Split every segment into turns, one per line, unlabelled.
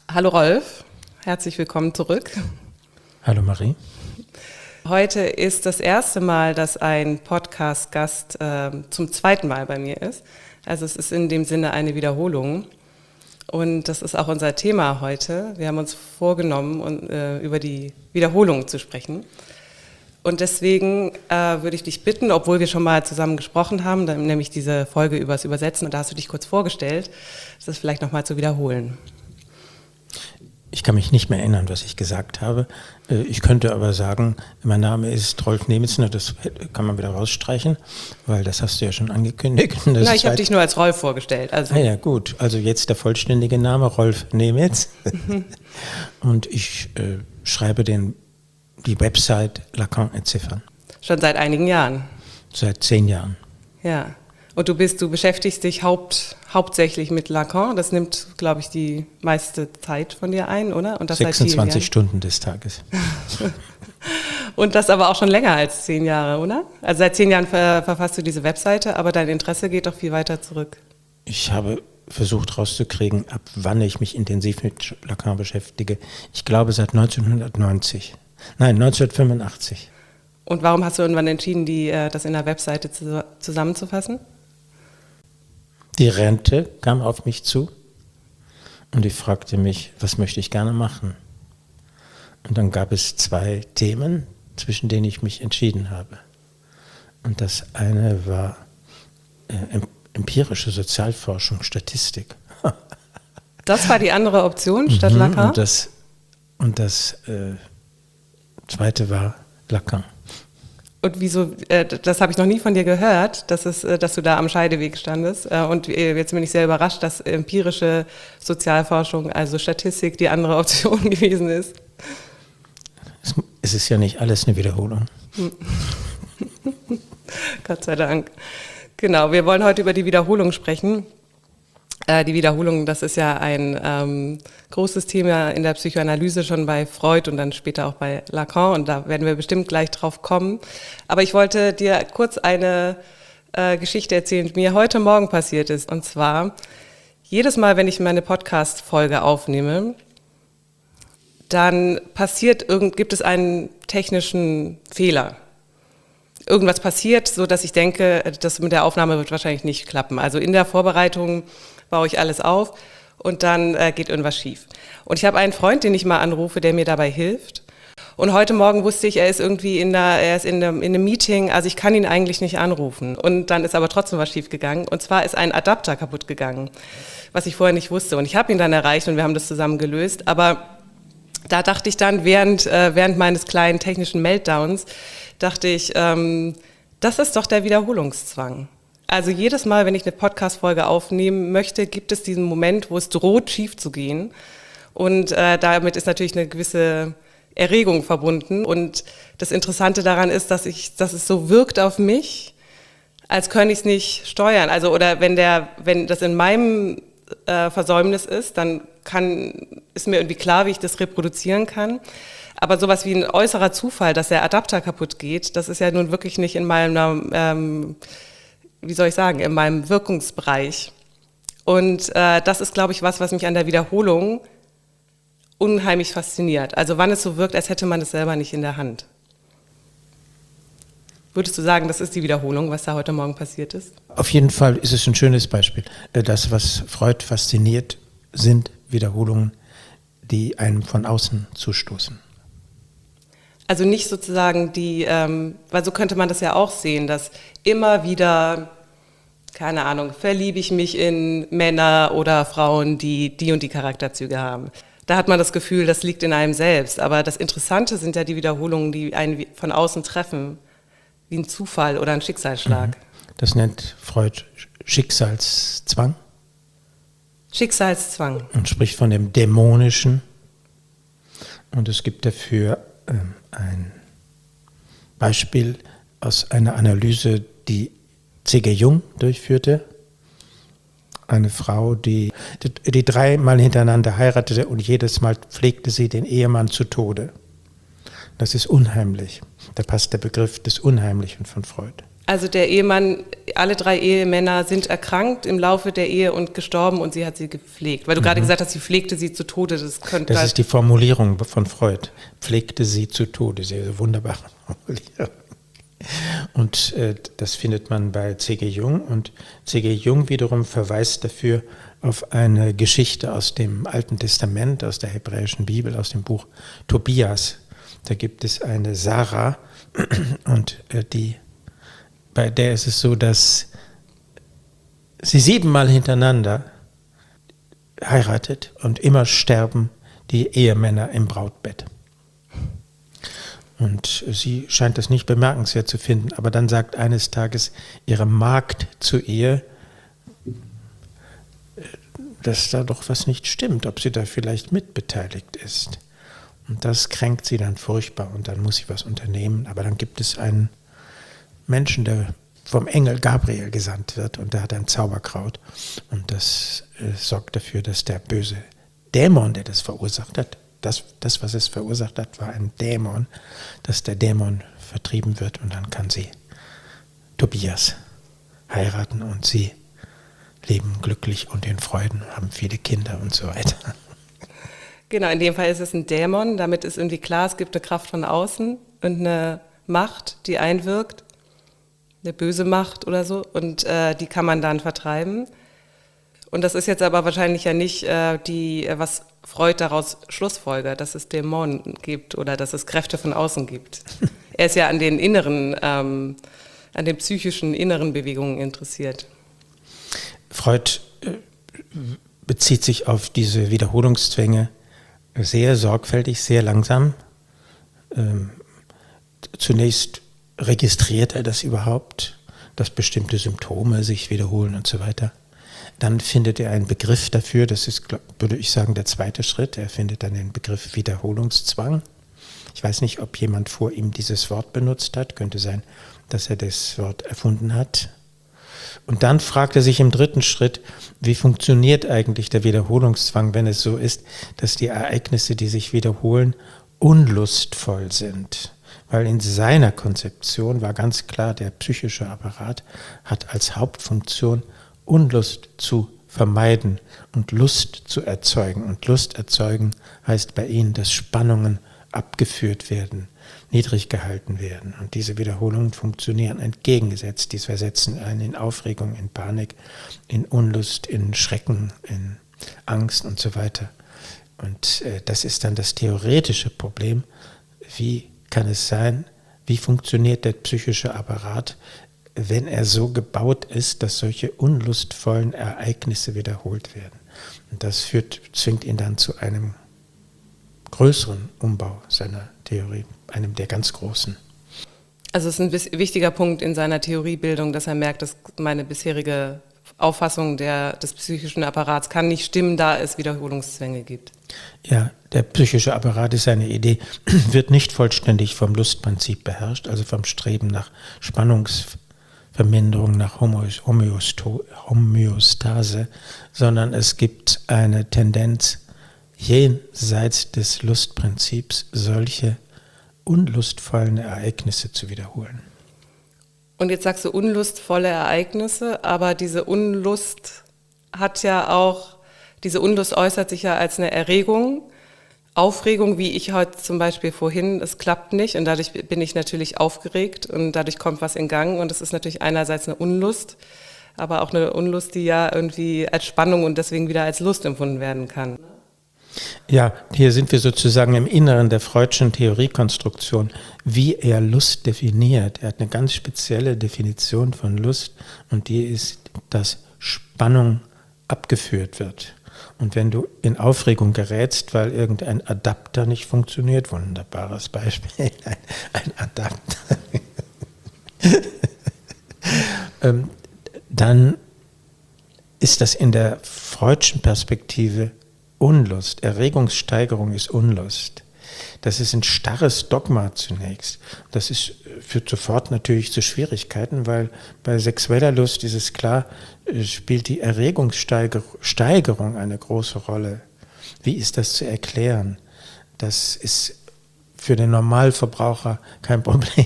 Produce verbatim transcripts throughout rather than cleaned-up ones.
Hallo Rolf, herzlich willkommen zurück.
Hallo Marie.
Heute ist das erste Mal, dass ein Podcast-Gast äh, zum zweiten Mal bei mir ist. Also es ist in dem Sinne eine Wiederholung. Und das ist auch unser Thema heute. Wir haben uns vorgenommen, um, äh, über die Wiederholung zu sprechen. Und deswegen äh, würde ich dich bitten, obwohl wir schon mal zusammen gesprochen haben, dann nämlich diese Folge über das Übersetzen, und da hast du dich kurz vorgestellt, das vielleicht nochmal zu wiederholen.
Ich kann mich nicht mehr erinnern, was ich gesagt habe. Ich könnte aber sagen, mein Name ist Rolf Nemitzner, das kann man wieder rausstreichen, weil das hast du ja schon angekündigt. Das
Na, ich habe dich nur als Rolf vorgestellt. Also.
Ah ja, gut. Also jetzt der vollständige Name, Rolf Nemitz. Und ich äh, schreibe den, die Website Lacan entziffern.
Schon seit einigen Jahren?
Seit zehn Jahren.
Ja. Und du bist, du beschäftigst dich haupt, hauptsächlich mit Lacan. Das nimmt, glaube ich, die meiste Zeit von dir ein, oder? Und das
sechsundzwanzig Stunden des Tages.
Und das aber auch schon länger als zehn Jahre, oder? Also seit zehn Jahren ver- verfasst du diese Webseite, aber dein Interesse geht doch viel weiter zurück.
Ich habe versucht rauszukriegen, ab wann ich mich intensiv mit Lacan beschäftige. Ich glaube seit neunzehnhundertneunzig. Nein, neunzehnhundertfünfundachtzig.
Und warum hast du irgendwann entschieden, die, das in der Webseite zu, zusammenzufassen?
Die Rente kam auf mich zu und ich fragte mich, was möchte ich gerne machen? Und dann gab es zwei Themen, zwischen denen ich mich entschieden habe. Und das eine war äh, empirische Sozialforschung, Statistik.
Das war die andere Option statt Lacan?
Und das, und das äh, zweite war Lacan.
Und wieso, äh, das habe ich noch nie von dir gehört, dass, es, äh, dass du da am Scheideweg standest. Äh, und äh, jetzt bin ich sehr überrascht, dass empirische Sozialforschung, also Statistik, die andere Option gewesen ist.
Es, es ist ja nicht alles eine Wiederholung.
Gott sei Dank. Genau, wir wollen heute über die Wiederholung sprechen. Äh, die Wiederholung, das ist ja ein ähm, großes Thema in der Psychoanalyse, schon bei Freud und dann später auch bei Lacan. Und da werden wir bestimmt gleich drauf kommen. Aber ich wollte dir kurz eine äh, Geschichte erzählen, die mir heute Morgen passiert ist. Und zwar, jedes Mal, wenn ich meine Podcast-Folge aufnehme, dann passiert irgend, gibt es einen technischen Fehler. Irgendwas passiert, so dass ich denke, das mit der Aufnahme wird wahrscheinlich nicht klappen. Also in der Vorbereitung baue ich alles auf und dann äh, geht irgendwas schief. Und ich habe einen Freund, den ich mal anrufe, der mir dabei hilft. Und heute Morgen wusste ich, er ist irgendwie in der, er ist in einem, in einem Meeting, also ich kann ihn eigentlich nicht anrufen. Und dann ist aber trotzdem was schief gegangen. Und zwar ist ein Adapter kaputt gegangen, was ich vorher nicht wusste. Und ich habe ihn dann erreicht und wir haben das zusammen gelöst. Aber da dachte ich dann, während, äh, während meines kleinen technischen Meltdowns, dachte ich, ähm, das ist doch der Wiederholungszwang. Also jedes Mal, wenn ich eine Podcast-Folge aufnehmen möchte, gibt es diesen Moment, wo es droht, schief zu gehen. Und äh, damit ist natürlich eine gewisse Erregung verbunden. Und das Interessante daran ist, dass ich, dass es so wirkt auf mich, als könnte ich es nicht steuern. Also oder wenn der, wenn das in meinem äh, Versäumnis ist, dann kann, ist mir irgendwie klar, wie ich das reproduzieren kann. Aber sowas wie ein äußerer Zufall, dass der Adapter kaputt geht, das ist ja nun wirklich nicht in meinem, ähm, wie soll ich sagen, in meinem Wirkungsbereich. Und äh, das ist, glaube ich, was, was mich an der Wiederholung unheimlich fasziniert. Also wann es so wirkt, als hätte man es selber nicht in der Hand. Würdest du sagen, das ist die Wiederholung, was da heute Morgen passiert ist?
Auf jeden Fall ist es ein schönes Beispiel. Das, was Freud fasziniert, sind Wiederholungen, die einem von außen zustoßen.
Also nicht sozusagen die, ähm, weil so könnte man das ja auch sehen, dass immer wieder, keine Ahnung, verliebe ich mich in Männer oder Frauen, die die und die Charakterzüge haben. Da hat man das Gefühl, das liegt in einem selbst. Aber das Interessante sind ja die Wiederholungen, die einen von außen treffen, wie ein Zufall oder ein Schicksalsschlag.
Das nennt Freud Schicksalszwang.
Schicksalszwang.
Und spricht von dem Dämonischen. Und es gibt dafür ähm, ein Beispiel aus einer Analyse, die C G Jung durchführte. Eine Frau, die, die, die dreimal hintereinander heiratete und jedes Mal pflegte sie den Ehemann zu Tode. Das ist unheimlich. Da passt der Begriff des Unheimlichen von Freud.
Also der Ehemann alle drei Ehemänner sind erkrankt im Laufe der Ehe und gestorben und sie hat sie gepflegt. Weil du mhm. gerade gesagt hast, sie pflegte sie zu Tode. Das könnte
Das ist die Formulierung von Freud. Pflegte sie zu Tode. Sehr wunderbare Formulierung. Und äh, das findet man bei C G Jung. Und C G Jung wiederum verweist dafür auf eine Geschichte aus dem Alten Testament, aus der hebräischen Bibel, aus dem Buch Tobias. Da gibt es eine Sarah und äh, die, bei der ist es so, dass sie siebenmal hintereinander heiratet und immer sterben die Ehemänner im Brautbett. Und sie scheint das nicht bemerkenswert zu finden, aber dann sagt eines Tages ihre Magd zu ihr, dass da doch was nicht stimmt, ob sie da vielleicht mitbeteiligt ist. Und das kränkt sie dann furchtbar und dann muss sie was unternehmen. Aber dann gibt es einen Menschen, der vom Engel Gabriel gesandt wird und der hat ein Zauberkraut. Und das äh, sorgt dafür, dass der böse Dämon, der das verursacht hat, das, das, was es verursacht hat, war ein Dämon, dass der Dämon vertrieben wird und dann kann sie Tobias heiraten und sie leben glücklich und in Freuden, haben viele Kinder und so weiter.
Genau, in dem Fall ist es ein Dämon, damit ist irgendwie klar, es gibt eine Kraft von außen und eine Macht, die einwirkt, eine böse Macht oder so und äh, die kann man dann vertreiben. Und das ist jetzt aber wahrscheinlich ja nicht äh, die, was Freud daraus schlussfolgert, dass es Dämonen gibt oder dass es Kräfte von außen gibt. Er ist ja an den inneren, ähm, an den psychischen inneren Bewegungen interessiert.
Freud äh, bezieht sich auf diese Wiederholungszwänge sehr sorgfältig, sehr langsam. Ähm, zunächst registriert er das überhaupt, dass bestimmte Symptome sich wiederholen und so weiter. Dann findet er einen Begriff dafür, das ist, würde ich sagen, der zweite Schritt. Er findet dann den Begriff Wiederholungszwang. Ich weiß nicht, ob jemand vor ihm dieses Wort benutzt hat. Könnte sein, dass er das Wort erfunden hat. Und dann fragt er sich im dritten Schritt, wie funktioniert eigentlich der Wiederholungszwang, wenn es so ist, dass die Ereignisse, die sich wiederholen, unlustvoll sind. Weil in seiner Konzeption war ganz klar, der psychische Apparat hat als Hauptfunktion, Unlust zu vermeiden und Lust zu erzeugen. Und Lust erzeugen heißt bei ihnen, dass Spannungen abgeführt werden, niedrig gehalten werden. Und diese Wiederholungen funktionieren entgegengesetzt. Die versetzen einen in Aufregung, in Panik, in Unlust, in Schrecken, in Angst und so weiter. Und äh, das ist dann das theoretische Problem. Wie kann es sein, wie funktioniert der psychische Apparat, wenn er so gebaut ist, dass solche unlustvollen Ereignisse wiederholt werden. Und das führt, zwingt ihn dann zu einem größeren Umbau seiner Theorie, einem der ganz großen.
Also es ist ein wichtiger Punkt in seiner Theoriebildung, dass er merkt, dass meine bisherige Auffassung der, des psychischen Apparats kann nicht stimmen, da es Wiederholungszwänge gibt.
Ja, der psychische Apparat ist eine Idee, wird nicht vollständig vom Lustprinzip beherrscht, also vom Streben nach Spannungsverminderung, nach Homöostase, sondern es gibt eine Tendenz, jenseits des Lustprinzips solche unlustvollen Ereignisse zu wiederholen.
Und jetzt sagst du unlustvolle Ereignisse, aber diese Unlust hat ja auch, diese Unlust äußert sich ja als eine Erregung, Aufregung, wie ich heute zum Beispiel vorhin, es klappt nicht und dadurch bin ich natürlich aufgeregt und dadurch kommt was in Gang und das ist natürlich einerseits eine Unlust, aber auch eine Unlust, die ja irgendwie als Spannung und deswegen wieder als Lust empfunden werden kann.
Ja, hier sind wir sozusagen im Inneren der Freudschen Theoriekonstruktion, wie er Lust definiert. Er hat eine ganz spezielle Definition von Lust und die ist, dass Spannung abgeführt wird. Und wenn du in Aufregung gerätst, weil irgendein Adapter nicht funktioniert, wunderbares Beispiel, ein, ein Adapter, ähm, dann ist das in der Freudschen Perspektive Unlust. Erregungssteigerung ist Unlust. Das ist ein starres Dogma zunächst. Das ist, führt sofort natürlich zu Schwierigkeiten, weil bei sexueller Lust ist es klar, spielt die Erregungssteigerung eine große Rolle. Wie ist das zu erklären? Das ist für den Normalverbraucher kein Problem.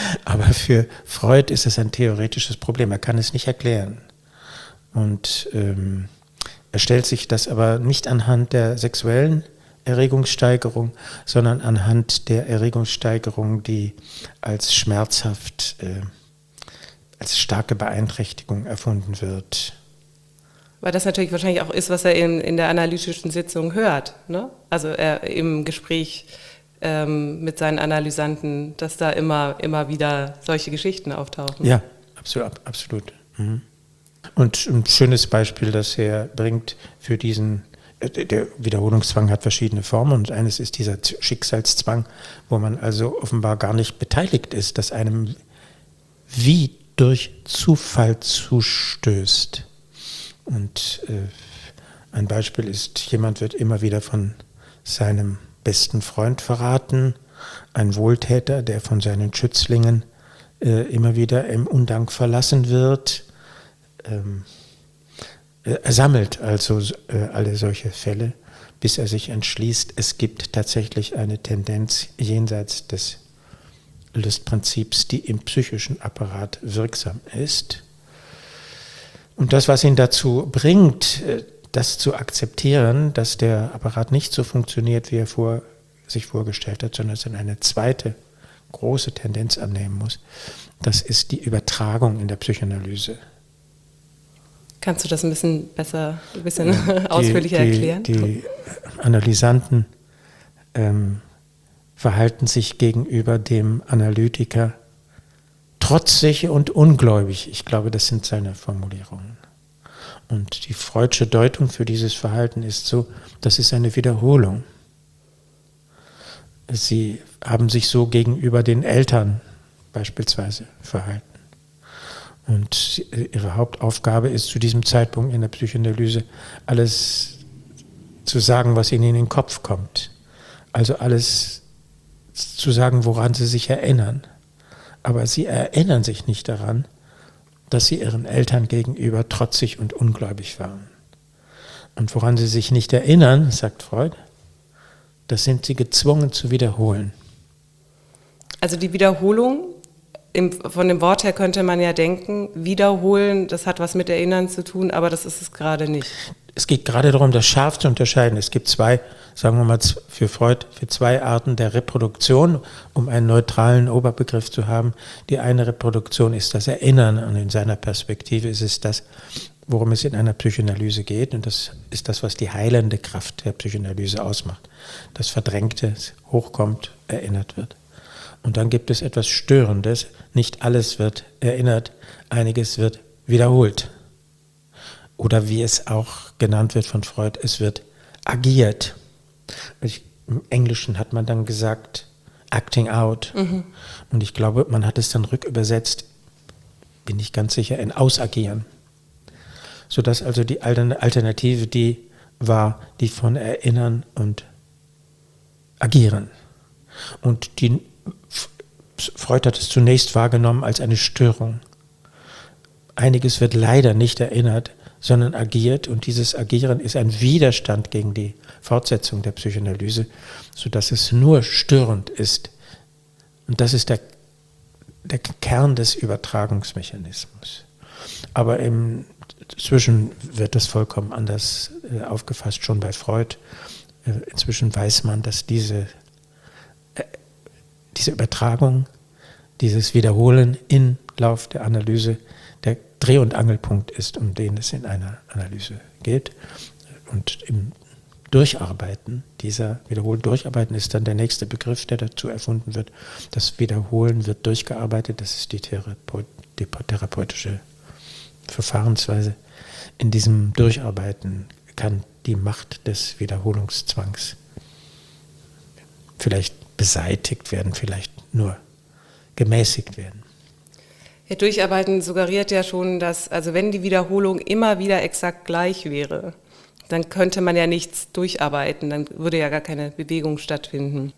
Aber für Freud ist es ein theoretisches Problem. Er kann es nicht erklären. Und ähm, er stellt sich das aber nicht anhand der sexuellen Erregungssteigerung, sondern anhand der Erregungssteigerung, die als schmerzhaft, äh, als starke Beeinträchtigung erfunden wird.
Weil das natürlich wahrscheinlich auch ist, was er in, in der analytischen Sitzung hört, ne? Also er im Gespräch ähm, mit seinen Analysanten, dass da immer, immer wieder solche Geschichten auftauchen.
Ja, absolut. absolut. Mhm. Und ein schönes Beispiel, das er bringt für diesen, der Wiederholungszwang hat verschiedene Formen und eines ist dieser Schicksalszwang, wo man also offenbar gar nicht beteiligt ist, dass einem wie durch Zufall zustößt. Und äh, ein Beispiel ist, jemand wird immer wieder von seinem besten Freund verraten, ein Wohltäter, der von seinen Schützlingen äh, immer wieder im Undank verlassen wird. Ähm, er sammelt also äh, alle solche Fälle, bis er sich entschließt, es gibt tatsächlich eine Tendenz jenseits des Lustprinzips, die im psychischen Apparat wirksam ist. Und das, was ihn dazu bringt, das zu akzeptieren, dass der Apparat nicht so funktioniert, wie er vor, sich vorgestellt hat, sondern dass er eine zweite große Tendenz annehmen muss, das ist die Übertragung in der Psychoanalyse.
Kannst du das ein bisschen besser, ein bisschen die, ausführlicher
die,
erklären?
Die Analysanten ähm, verhalten sich gegenüber dem Analytiker trotzig und ungläubig. Ich glaube, das sind seine Formulierungen. Und die Freudsche Deutung für dieses Verhalten ist so, das ist eine Wiederholung. Sie haben sich so gegenüber den Eltern beispielsweise verhalten. Und ihre Hauptaufgabe ist zu diesem Zeitpunkt in der Psychoanalyse, alles zu sagen, was ihnen in den Kopf kommt. Also alles zu sagen, woran sie sich erinnern. Aber sie erinnern sich nicht daran, dass sie ihren Eltern gegenüber trotzig und ungläubig waren. Und woran sie sich nicht erinnern, sagt Freud, das sind sie gezwungen zu wiederholen.
Also die Wiederholung, im, von dem Wort her könnte man ja denken, wiederholen, das hat was mit Erinnern zu tun, aber das ist es gerade nicht.
Es geht gerade darum, das scharf zu unterscheiden. Es gibt zwei, sagen wir mal für Freud, für zwei Arten der Reproduktion, um einen neutralen Oberbegriff zu haben. Die eine Reproduktion ist das Erinnern und in seiner Perspektive ist es das, worum es in einer Psychoanalyse geht. Und das ist das, was die heilende Kraft der Psychoanalyse ausmacht. Das Verdrängte hochkommt, erinnert wird. Und dann gibt es etwas Störendes. Nicht alles wird erinnert, einiges wird wiederholt. Oder wie es auch genannt wird von Freud, es wird agiert. Ich, im Englischen hat man dann gesagt, acting out. Mhm. Und ich glaube, man hat es dann rückübersetzt, bin ich ganz sicher, in ausagieren. Sodass also die Alternative die war, die von Erinnern und Agieren. Und die Freud hat es zunächst wahrgenommen als eine Störung. Einiges wird leider nicht erinnert, sondern agiert, und dieses Agieren ist ein Widerstand gegen die Fortsetzung der Psychoanalyse, sodass es nur störend ist. Und das ist der, der Kern des Übertragungsmechanismus. Aber inzwischen wird das vollkommen anders äh, aufgefasst, schon bei Freud. Äh, inzwischen weiß man, dass diese, äh, diese Übertragung, dieses Wiederholen im Lauf der Analyse der Dreh- und Angelpunkt ist, um den es in einer Analyse geht. Und im Durcharbeiten, dieser Wiederholen, Durcharbeiten ist dann der nächste Begriff, der dazu erfunden wird. Das Wiederholen wird durchgearbeitet, das ist die, Therapeut, die therapeutische Verfahrensweise. In diesem Durcharbeiten kann die Macht des Wiederholungszwangs vielleicht beseitigt werden, vielleicht nur gemäßigt werden.
Ja, Durcharbeiten suggeriert ja schon, dass, also wenn die Wiederholung immer wieder exakt gleich wäre, dann könnte man ja nichts durcharbeiten, dann würde ja gar keine Bewegung stattfinden.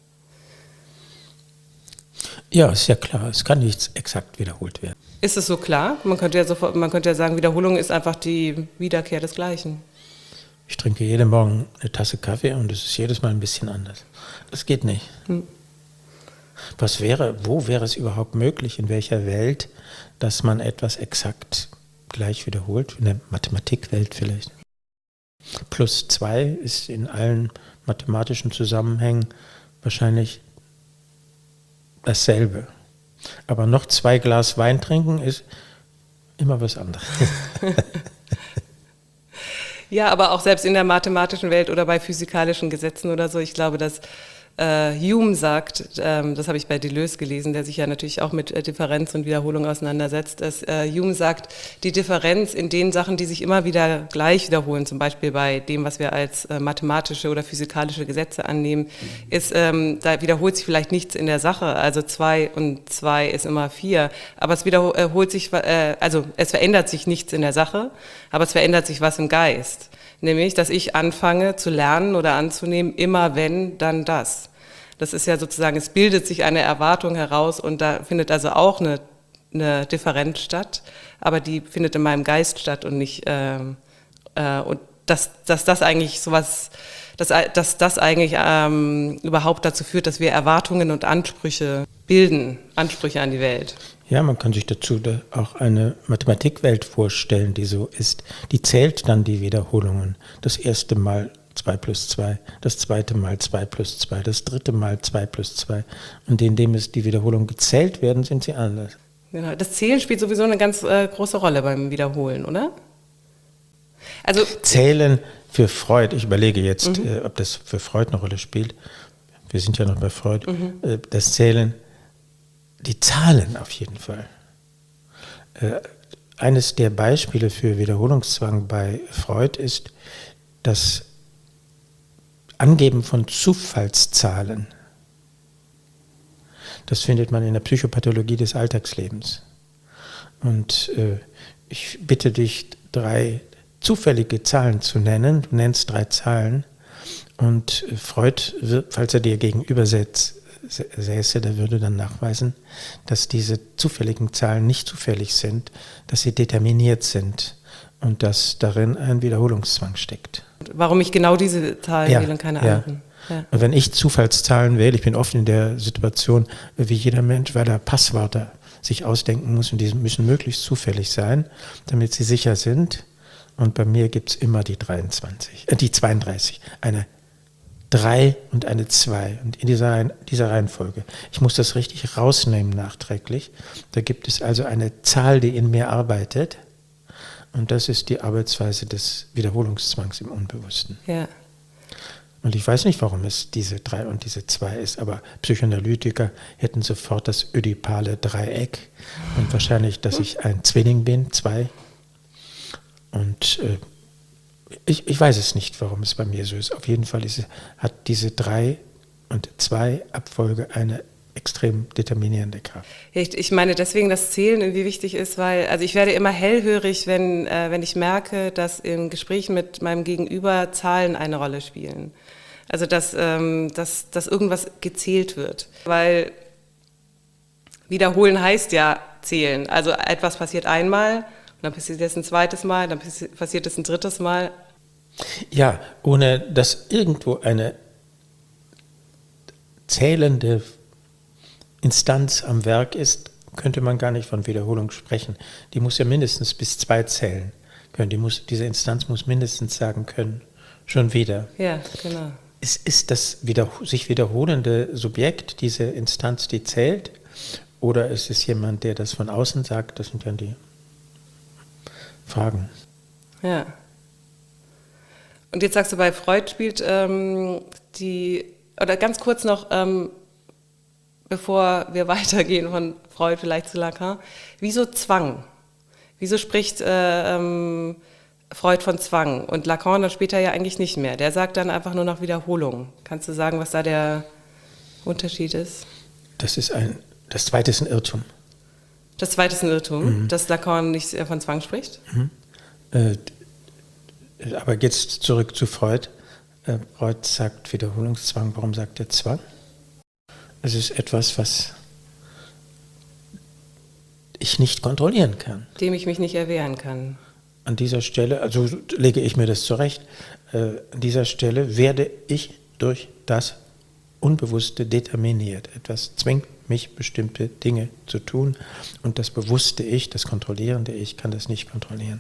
Ja, ist ja klar, es kann nichts exakt wiederholt werden.
Ist es so klar? Man könnte ja sofort, man könnte ja sagen, Wiederholung ist einfach die Wiederkehr des Gleichen.
Ich trinke jeden Morgen eine Tasse Kaffee und es ist jedes Mal ein bisschen anders. Das geht nicht. Hm. Was wäre, wo wäre es überhaupt möglich, in welcher Welt, dass man etwas exakt gleich wiederholt? In der Mathematikwelt vielleicht. Plus zwei ist in allen mathematischen Zusammenhängen wahrscheinlich dasselbe. Aber noch zwei Glas Wein trinken ist immer was anderes.
Ja, aber auch selbst in der mathematischen Welt oder bei physikalischen Gesetzen oder so, ich glaube, dass äh, Hume sagt, ähm, das habe ich bei Deleuze gelesen, der sich ja natürlich auch mit äh, Differenz und Wiederholung auseinandersetzt, dass äh, Hume sagt, die Differenz in den Sachen, die sich immer wieder gleich wiederholen, zum Beispiel bei dem, was wir als äh, mathematische oder physikalische Gesetze annehmen, ist, ähm, da wiederholt sich vielleicht nichts in der Sache, also zwei und zwei ist immer vier, aber es wiederholt sich, äh, also es verändert sich nichts in der Sache, aber es verändert sich was im Geist. Nämlich, dass ich anfange zu lernen oder anzunehmen, immer wenn, dann das. Das ist ja sozusagen, es bildet sich eine Erwartung heraus und da findet also auch eine, eine Differenz statt, aber die findet in meinem Geist statt und nicht, äh, äh, und dass, dass das eigentlich sowas, dass, dass das eigentlich ähm, überhaupt dazu führt, dass wir Erwartungen und Ansprüche bilden, Ansprüche an die Welt.
Ja, man kann sich dazu da auch eine Mathematikwelt vorstellen, die so ist. Die zählt dann die Wiederholungen. Das erste Mal zwei plus zwei, das zweite Mal zwei plus zwei, das dritte Mal zwei plus zwei. Und indem es die Wiederholungen gezählt werden, sind sie anders.
Genau. Das Zählen spielt sowieso eine ganz äh, große Rolle beim Wiederholen, oder? Also
Zählen für Freud, ich überlege jetzt,
mhm.
äh, ob das für Freud eine Rolle spielt. Wir sind ja noch bei Freud.
Mhm.
Äh, das Zählen, die Zahlen auf jeden Fall. Äh, eines der Beispiele für Wiederholungszwang bei Freud ist das Angeben von Zufallszahlen. Das findet man in der Psychopathologie des Alltagslebens. Und äh, ich bitte dich, drei zufällige Zahlen zu nennen. Du nennst drei Zahlen. Und Freud, wird, falls er dir gegenüber säße, der würde dann nachweisen, dass diese zufälligen Zahlen nicht zufällig sind, dass sie determiniert sind und dass darin ein Wiederholungszwang steckt.
Warum ich genau diese Zahlen
ja,
wähle und keine
ja.
anderen. Ja.
Und wenn ich Zufallszahlen wähle, ich bin oft in der Situation, wie jeder Mensch, weil er Passwörter sich ausdenken muss und die müssen möglichst zufällig sein, damit sie sicher sind. Und bei mir gibt es immer die dreiundzwanzig, äh, die zweiunddreißig, eine drei und eine zwei und in dieser, dieser Reihenfolge. Ich muss das richtig rausnehmen nachträglich. Da gibt es also eine Zahl, die in mir arbeitet und das ist die Arbeitsweise des Wiederholungszwangs im Unbewussten.
Ja.
Und ich weiß nicht, warum es diese drei und diese zwei ist, aber Psychoanalytiker hätten sofort das ödipale Dreieck und wahrscheinlich, dass ich ein Zwilling bin, zwei. Und äh, Ich, ich weiß es nicht, warum es bei mir so ist. Auf jeden Fall ist, hat diese drei und zwei Abfolge eine extrem determinierende Kraft.
Ich, ich meine deswegen, dass Zählen irgendwie wichtig ist, weil also ich werde immer hellhörig, wenn, äh, wenn ich merke, dass in Gesprächen mit meinem Gegenüber Zahlen eine Rolle spielen. Also dass, ähm, dass, dass irgendwas gezählt wird. Weil wiederholen heißt ja zählen. Also etwas passiert einmal, und dann passiert es ein zweites Mal, dann passiert es ein drittes Mal.
Ja, ohne dass irgendwo eine zählende Instanz am Werk ist, könnte man gar nicht von Wiederholung sprechen. Die muss ja mindestens bis zwei zählen können. Die muss, diese Instanz muss mindestens sagen können, schon wieder.
Ja, genau.
Es ist das wieder, sich wiederholende Subjekt, diese Instanz, die zählt, oder ist es jemand, der das von außen sagt? Das sind ja die Fragen.
Ja. Und jetzt sagst du, bei Freud spielt ähm, die, oder ganz kurz noch, ähm, bevor wir weitergehen von Freud vielleicht zu Lacan, wieso Zwang? Wieso spricht äh, ähm, Freud von Zwang und Lacan dann später ja eigentlich nicht mehr? Der sagt dann einfach nur noch Wiederholung. Kannst du sagen, was da der Unterschied ist?
Das ist ein, das zweite ist ein Irrtum.
Das zweite ist ein Irrtum, mhm. dass Lacan nicht von Zwang spricht?
Mhm. Äh, aber jetzt zurück zu Freud. Äh, Freud sagt Wiederholungszwang. Warum sagt er Zwang? Es ist etwas, was ich nicht kontrollieren kann.
Dem ich mich nicht erwehren kann.
An dieser Stelle, also lege ich mir das zurecht, äh, an dieser Stelle werde ich durch das Unbewusste determiniert. Etwas zwingt mich, bestimmte Dinge zu tun und das bewusste Ich, das kontrollierende Ich, kann das nicht kontrollieren.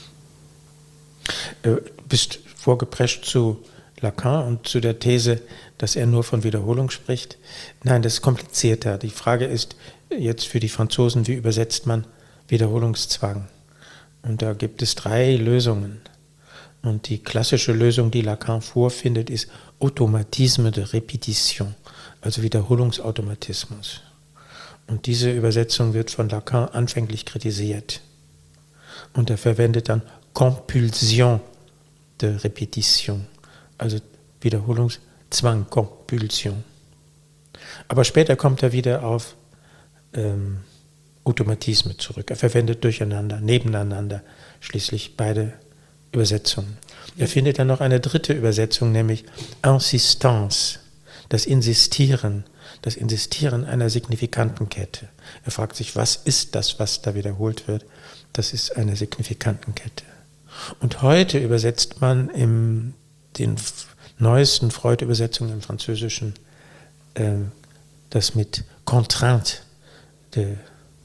Du bist vorgeprescht zu Lacan und zu der These, dass er nur von Wiederholung spricht. Nein, das ist komplizierter. Die Frage ist jetzt für die Franzosen, wie übersetzt man Wiederholungszwang? Und da gibt es drei Lösungen. Und die klassische Lösung, die Lacan vorfindet, ist Automatisme de Répétition, also Wiederholungsautomatismus. Und diese Übersetzung wird von Lacan anfänglich kritisiert. Und er verwendet dann Compulsion de Répétition, also Wiederholungszwang, Compulsion. Aber später kommt er wieder auf ähm, Automatisme zurück. Er verwendet durcheinander, nebeneinander, schließlich beide Übersetzungen. Er findet dann noch eine dritte Übersetzung, nämlich Insistance, das Insistieren, das Insistieren einer signifikanten Kette. Er fragt sich, was ist das, was da wiederholt wird? Das ist eine Signifikantenkette. Und heute übersetzt man in den neuesten Freud-Übersetzungen im Französischen äh, das mit Contrainte de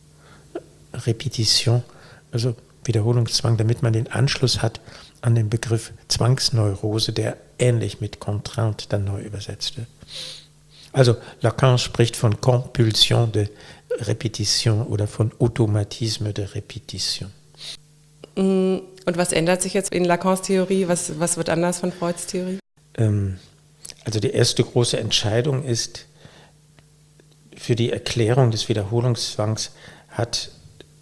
Répétition, also Wiederholungszwang, damit man den Anschluss hat an den Begriff Zwangsneurose, der ähnlich mit Contrainte dann neu übersetzt wird. Also Lacan spricht von Compulsion de Répétition oder von Automatisme de Répétition.
Und was ändert sich jetzt in Lacans Theorie? Was, was wird anders von Freuds Theorie?
Ähm, also die erste große Entscheidung ist, für die Erklärung des Wiederholungszwangs hat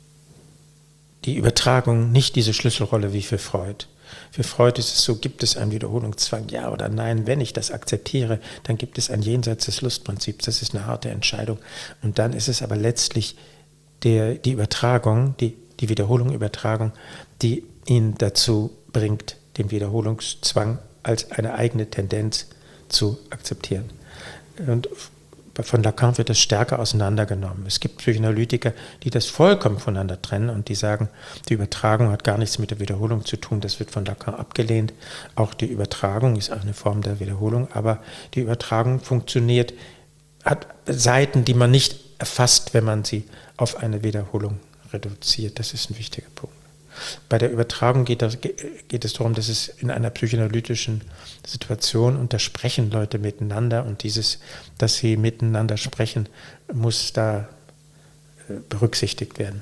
die Übertragung nicht diese Schlüsselrolle wie für Freud. Für Freud ist es so, gibt es einen Wiederholungszwang, ja oder nein. Wenn ich das akzeptiere, dann gibt es ein Jenseits des Lustprinzips. Das ist eine harte Entscheidung. Und dann ist es aber letztlich der, die Übertragung, die, die Wiederholung-Übertragung, die ihn dazu bringt, den Wiederholungszwang als eine eigene Tendenz zu akzeptieren. Und von Lacan wird das stärker auseinandergenommen. Es gibt Psychoanalytiker, die das vollkommen voneinander trennen und die sagen, die Übertragung hat gar nichts mit der Wiederholung zu tun, das wird von Lacan abgelehnt. Auch die Übertragung ist eine Form der Wiederholung, aber die Übertragung funktioniert, hat Seiten, die man nicht erfasst, wenn man sie auf eine Wiederholung reduziert. Das ist ein wichtiger Punkt. Bei der Übertragung geht, das, geht es darum, dass es in einer psychoanalytischen Situation, und da sprechen Leute miteinander und dieses, dass sie miteinander sprechen, muss da berücksichtigt werden.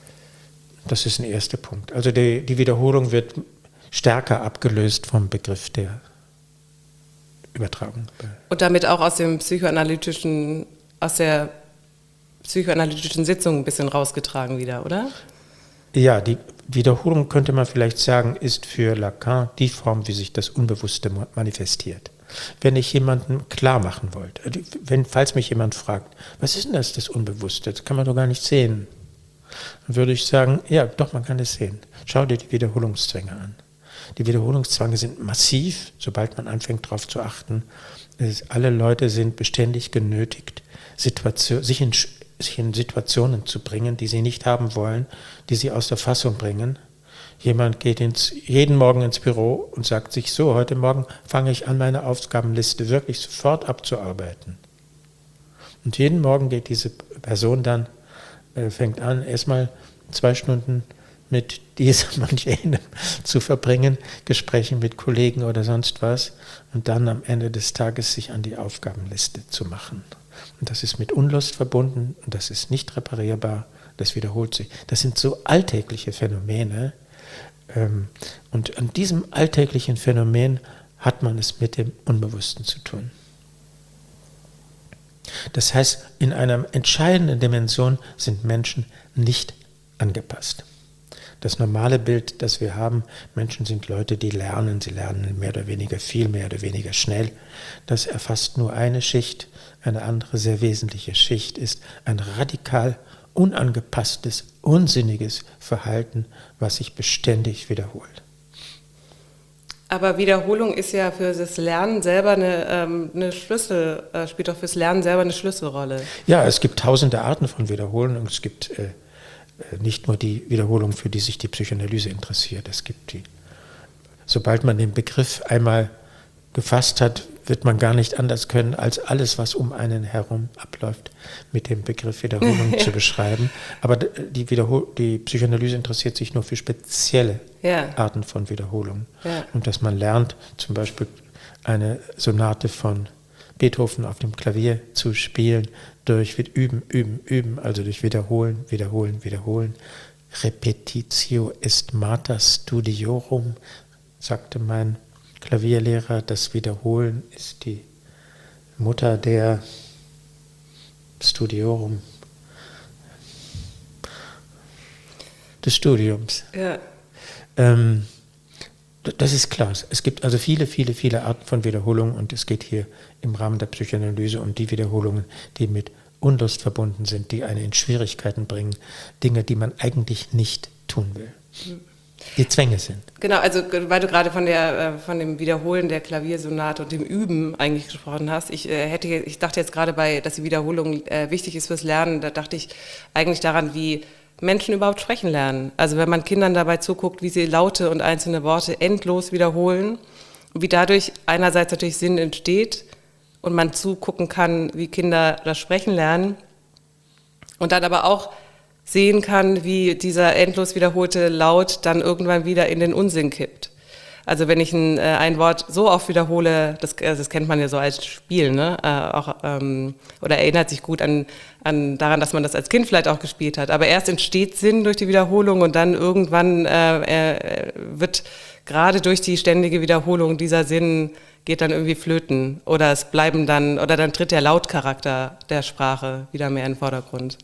Das ist ein erster Punkt. Also die, die Wiederholung wird stärker abgelöst vom Begriff der Übertragung.
Und damit auch aus dem psychoanalytischen, aus der psychoanalytischen Sitzung ein bisschen rausgetragen wieder, oder?
Ja, die Wiederholung, könnte man vielleicht sagen, ist für Lacan die Form, wie sich das Unbewusste manifestiert. Wenn ich jemandem klar machen wollte, wenn, falls mich jemand fragt, was ist denn das, das Unbewusste? Das kann man doch gar nicht sehen. Dann würde ich sagen, ja, doch, man kann es sehen. Schau dir die Wiederholungszwänge an. Die Wiederholungszwänge sind massiv, sobald man anfängt, darauf zu achten. Es, alle Leute sind beständig genötigt, Situation, sich in sich in Situationen zu bringen, die sie nicht haben wollen, die sie aus der Fassung bringen. Jemand geht ins, jeden Morgen ins Büro und sagt sich so, heute Morgen fange ich an, meine Aufgabenliste wirklich sofort abzuarbeiten. Und jeden Morgen geht diese Person dann, äh, fängt an, erstmal zwei Stunden mit diesem und jenem zu verbringen, Gesprächen mit Kollegen oder sonst was, und dann am Ende des Tages sich an die Aufgabenliste zu machen. Und das ist mit Unlust verbunden und das ist nicht reparierbar, das wiederholt sich. Das sind so alltägliche Phänomene und an diesem alltäglichen Phänomen hat man es mit dem Unbewussten zu tun. Das heißt, in einer entscheidenden Dimension sind Menschen nicht angepasst. Das normale Bild, das wir haben, Menschen sind Leute, die lernen, sie lernen mehr oder weniger viel, mehr oder weniger schnell. Das erfasst nur eine Schicht. Eine andere sehr wesentliche Schicht ist ein radikal unangepasstes, unsinniges Verhalten, was sich beständig wiederholt.
Aber Wiederholung ist ja für das Lernen selber eine, ähm, eine Schlüssel, äh, spielt doch fürs Lernen selber eine Schlüsselrolle.
Ja, es gibt tausende Arten von Wiederholen und es gibt äh, nicht nur die Wiederholung, für die sich die Psychoanalyse interessiert. Es gibt die, sobald man den Begriff einmal gefasst hat, wird man gar nicht anders können, als alles, was um einen herum abläuft, mit dem Begriff Wiederholung zu beschreiben. Aber die, Wiederhol- die Psychoanalyse interessiert sich nur für spezielle ja. Arten von Wiederholung. Ja. Und dass man lernt, zum Beispiel eine Sonate von Beethoven auf dem Klavier zu spielen, durch Üben, Üben, Üben, also durch Wiederholen, Wiederholen, Wiederholen. Repetitio est mater studiorum, sagte mein Klavierlehrer. Das Wiederholen ist die Mutter der Studiorum, des Studiums. Ja. Ähm, das ist klar. Es gibt also viele, viele, viele Arten von Wiederholungen und es geht hier im Rahmen der Psychoanalyse um die Wiederholungen, die mit Unlust verbunden sind, die einen in Schwierigkeiten bringen, Dinge, die man eigentlich nicht tun will, die Zwänge sind.
Genau, also weil du gerade von der von dem Wiederholen der Klaviersonate und dem Üben eigentlich gesprochen hast, ich äh, hätte, ich dachte jetzt gerade bei, dass die Wiederholung äh, wichtig ist fürs Lernen, da dachte ich eigentlich daran, wie Menschen überhaupt sprechen lernen. Also wenn man Kindern dabei zuguckt, wie sie Laute und einzelne Worte endlos wiederholen, wie dadurch einerseits natürlich Sinn entsteht und man zugucken kann, wie Kinder das Sprechen lernen und dann aber auch sehen kann, wie dieser endlos wiederholte Laut dann irgendwann wieder in den Unsinn kippt. Also wenn ich ein, ein Wort so oft wiederhole, das, das kennt man ja so als Spiel, ne? Äh, auch, ähm, oder erinnert sich gut an, an daran, dass man das als Kind vielleicht auch gespielt hat. Aber erst entsteht Sinn durch die Wiederholung und dann irgendwann äh, äh, wird gerade durch die ständige Wiederholung dieser Sinn geht dann irgendwie flöten oder es bleiben dann oder dann tritt der Lautcharakter der Sprache wieder mehr in den Vordergrund.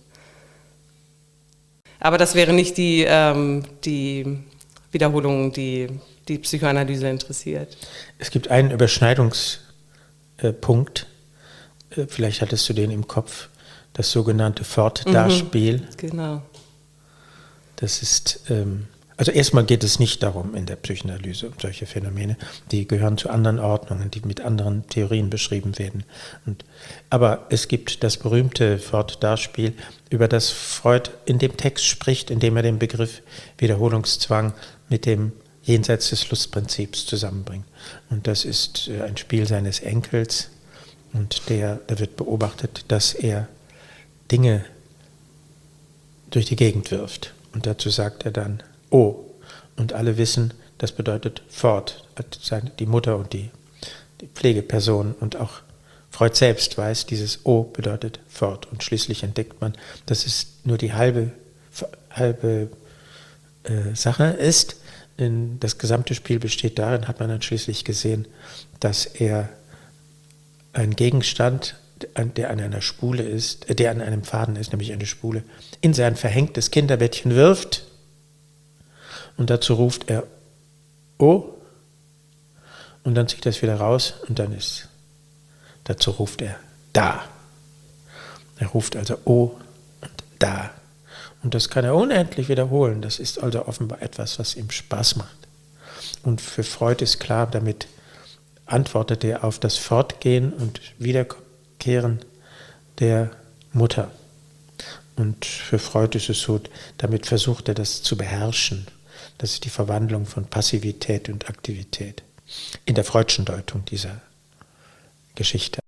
Aber das wäre nicht die, ähm, die Wiederholung, die die Psychoanalyse interessiert.
Es gibt einen Überschneidungspunkt, äh, vielleicht hattest du den im Kopf, das sogenannte Fortdarspiel. Mhm,
genau.
Das ist, ähm, also erstmal geht es nicht darum in der Psychoanalyse um solche Phänomene, die gehören zu anderen Ordnungen, die mit anderen Theorien beschrieben werden. Und, aber es gibt das berühmte Fortdarspiel, über das Freud in dem Text spricht, indem er den Begriff Wiederholungszwang mit dem jenseits des Lustprinzips zusammenbringt. Und das ist ein Spiel seines Enkels und der, da wird beobachtet, dass er Dinge durch die Gegend wirft. Und dazu sagt er dann, oh, und alle wissen, das bedeutet fort. Die Mutter und die, die Pflegeperson und auch Freud selbst weiß, dieses O bedeutet fort. Und schließlich entdeckt man, dass es nur die halbe, halbe äh, Sache ist. Denn das gesamte Spiel besteht darin, hat man dann schließlich gesehen, dass er einen Gegenstand, der an einer Spule ist, der an einem Faden ist, nämlich eine Spule, in sein verhängtes Kinderbettchen wirft. Und dazu ruft er Oh, und dann zieht er es wieder raus und dann ist, dazu ruft er Da. Er ruft also Oh und Da. Und das kann er unendlich wiederholen. Das ist also offenbar etwas, was ihm Spaß macht. Und für Freud ist klar, damit antwortet er auf das Fortgehen und Wiederkehren der Mutter. Und für Freud ist es so, damit versucht er das zu beherrschen. Das ist die Verwandlung von Passivität und Aktivität in der Freudschen Deutung dieser Geschichte.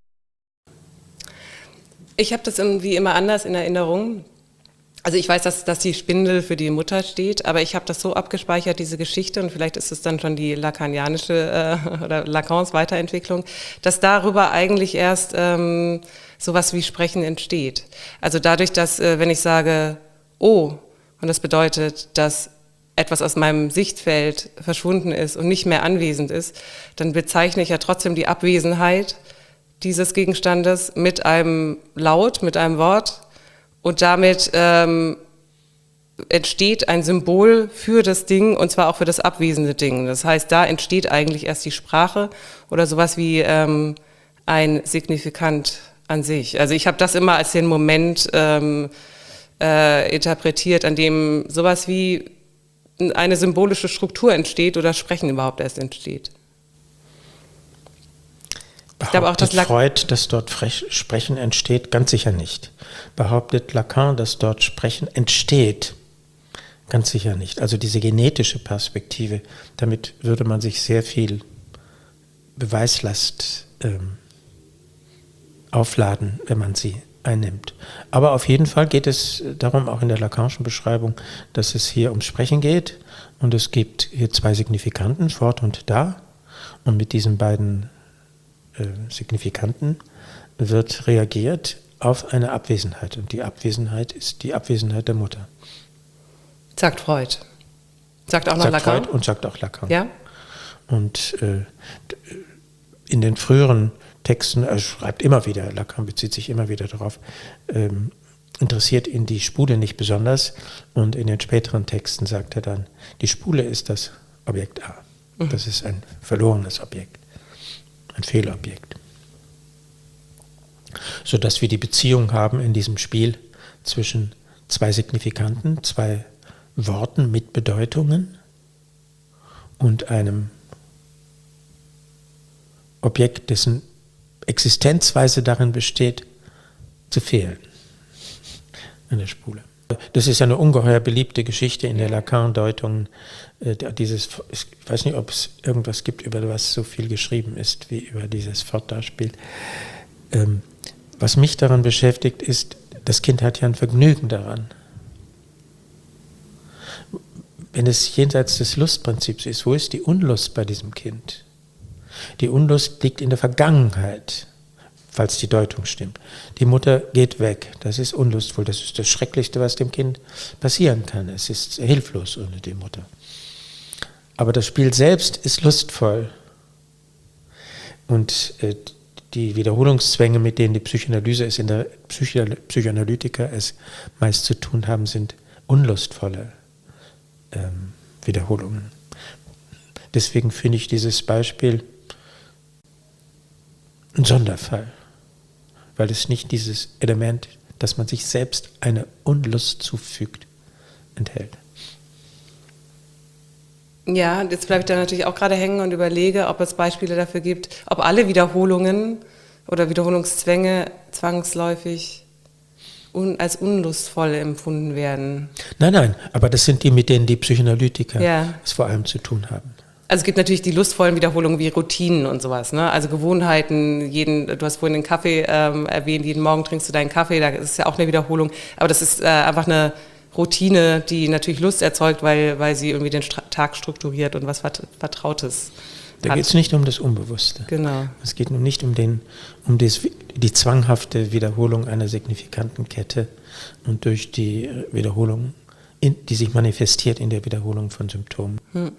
Ich habe das irgendwie immer anders in Erinnerung. Also ich weiß, dass, dass die Spindel für die Mutter steht, aber ich habe das so abgespeichert, diese Geschichte, und vielleicht ist es dann schon die lacanianische äh, oder Lacans Weiterentwicklung, dass darüber eigentlich erst ähm, sowas wie Sprechen entsteht. Also dadurch, dass, äh, wenn ich sage, oh, und das bedeutet, dass etwas aus meinem Sichtfeld verschwunden ist und nicht mehr anwesend ist, dann bezeichne ich ja trotzdem die Abwesenheit dieses Gegenstandes mit einem Laut, mit einem Wort. Und damit ähm, entsteht ein Symbol für das Ding, und zwar auch für das abwesende Ding. Das heißt, da entsteht eigentlich erst die Sprache oder sowas wie ähm, ein Signifikant an sich. Also ich habe das immer als den Moment ähm, äh, interpretiert, an dem sowas wie eine symbolische Struktur entsteht oder Sprechen überhaupt erst entsteht.
Ich glaube auch, dass Freud, dass dort Sprechen entsteht, ganz sicher nicht. Behauptet Lacan, dass dort Sprechen entsteht, ganz sicher nicht. Also diese genetische Perspektive, damit würde man sich sehr viel Beweislast ähm, aufladen, wenn man sie einnimmt. Aber auf jeden Fall geht es darum, auch in der Lacanischen Beschreibung, dass es hier ums Sprechen geht und es gibt hier zwei Signifikanten, fort und da, und mit diesen beiden äh, Signifikanten wird reagiert auf eine Abwesenheit und die Abwesenheit ist die Abwesenheit der Mutter.
Sagt Freud. Sagt auch noch
sagt
Lacan?
Freud und sagt auch Lacan.
Ja.
Und äh, in den früheren Texten, er schreibt immer wieder, Lacan bezieht sich immer wieder darauf, ähm, interessiert ihn die Spule nicht besonders und in den späteren Texten sagt er dann, die Spule ist das Objekt A. Mhm. Das ist ein verlorenes Objekt, ein Fehlobjekt. Sodass wir die Beziehung haben in diesem Spiel zwischen zwei Signifikanten, zwei Worten mit Bedeutungen und einem Objekt, dessen Existenzweise darin besteht, zu fehlen in der Spule. Das ist eine ungeheuer beliebte Geschichte in der Lacan-Deutung. Dieses, ich weiß nicht, ob es irgendwas gibt, über was so viel geschrieben ist, wie über dieses Fortdarspiel. Was mich daran beschäftigt, ist, das Kind hat ja ein Vergnügen daran. Wenn es jenseits des Lustprinzips ist, wo ist die Unlust bei diesem Kind? Die Unlust liegt in der Vergangenheit, falls die Deutung stimmt. Die Mutter geht weg, das ist unlustvoll, das ist das Schrecklichste, was dem Kind passieren kann. Es ist hilflos ohne die Mutter. Aber das Spiel selbst ist lustvoll. Und äh, die Wiederholungszwänge, mit denen die Psychoanalyse es in der Psycho Psychoanalytiker es meist zu tun haben, sind unlustvolle ähm, Wiederholungen. Deswegen finde ich dieses Beispiel ein Sonderfall, weil es nicht dieses Element, dass man sich selbst eine Unlust zufügt, enthält.
Ja, jetzt bleibe ich da natürlich auch gerade hängen und überlege, ob es Beispiele dafür gibt, ob alle Wiederholungen oder Wiederholungszwänge zwangsläufig un als unlustvoll empfunden werden.
Nein, nein, aber das sind die, mit denen die Psychoanalytiker
ja.
es vor allem zu tun haben.
Also es gibt natürlich die lustvollen Wiederholungen wie Routinen und sowas, ne? Also Gewohnheiten, jeden, du hast vorhin den Kaffee ähm, erwähnt, jeden Morgen trinkst du deinen Kaffee, da ist ja auch eine Wiederholung, aber das ist äh, einfach eine Routine, die natürlich Lust erzeugt, weil, weil sie irgendwie den Stra- Tag strukturiert und was Vertrautes
Da
hat.
geht es nicht um das Unbewusste.
Genau.
Es geht nicht um, den, um das, die zwanghafte Wiederholung einer signifikanten Kette und durch die Wiederholung, in, die sich manifestiert in der Wiederholung von Symptomen.
Hm.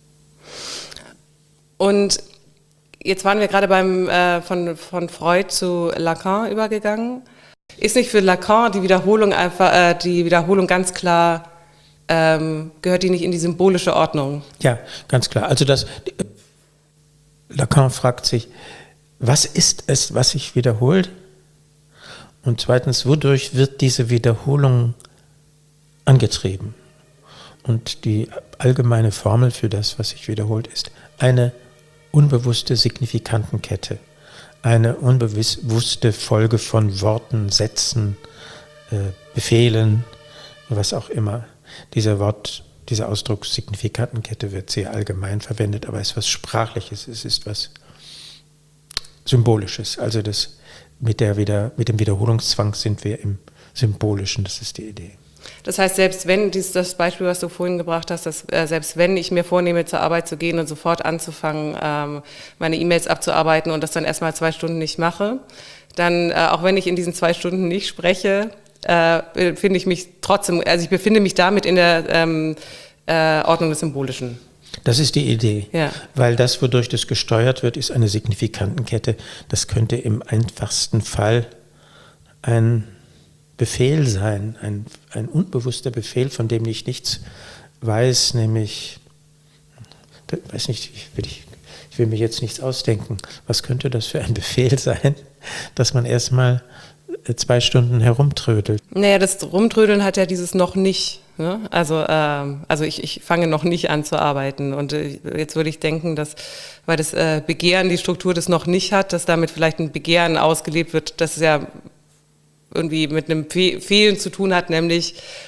Und jetzt waren wir gerade beim äh, von, von Freud zu Lacan übergegangen. Ist nicht für Lacan die Wiederholung einfach äh, die Wiederholung ganz klar, ähm, gehört die nicht in die symbolische Ordnung?
Ja, ganz klar. Also das Lacan fragt sich, was ist es, was sich wiederholt? Und zweitens, wodurch wird diese Wiederholung angetrieben? Und die allgemeine Formel für das, was sich wiederholt, ist eine unbewusste Signifikantenkette. Eine unbewusste Folge von Worten, Sätzen, äh, Befehlen, was auch immer. Dieser Wort, dieser Ausdruck Signifikantenkette wird sehr allgemein verwendet, aber es ist was Sprachliches, es ist was Symbolisches. Also das mit, der wieder, mit dem Wiederholungszwang sind wir im Symbolischen, das ist die Idee.
Das heißt, selbst wenn, dies, das Beispiel, was du vorhin gebracht hast, dass, äh, selbst wenn ich mir vornehme, zur Arbeit zu gehen und sofort anzufangen, ähm, meine E-Mails abzuarbeiten und das dann erstmal zwei Stunden nicht mache, dann, äh, auch wenn ich in diesen zwei Stunden nicht spreche, äh, befinde ich mich trotzdem, also ich befinde mich damit in der ähm, äh, Ordnung des Symbolischen.
Das ist die Idee,
ja.
Weil das, wodurch das gesteuert wird, ist eine Signifikantenkette. Das könnte im einfachsten Fall ein Befehl sein, ein, ein unbewusster Befehl, von dem ich nichts weiß, nämlich, ich weiß nicht, ich will, ich, ich will mir jetzt nichts ausdenken. Was könnte das für ein Befehl sein, dass man erstmal zwei Stunden herumtrödelt?
Naja, das Rumtrödeln hat ja dieses noch nicht. Ne? Also, ähm, also ich, ich fange noch nicht an zu arbeiten. Und äh, jetzt würde ich denken, dass, weil das äh, Begehren die Struktur des noch nicht hat, dass damit vielleicht ein Begehren ausgelebt wird, das ist ja irgendwie mit einem Fe- Fehlen zu tun hat, nämlich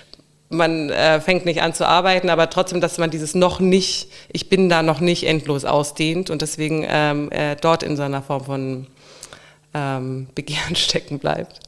man äh, fängt nicht an zu arbeiten, aber trotzdem, dass man dieses noch nicht, ich bin da noch nicht endlos ausdehnt und deswegen ähm, äh, dort in so einer Form von ähm, Begehren stecken bleibt.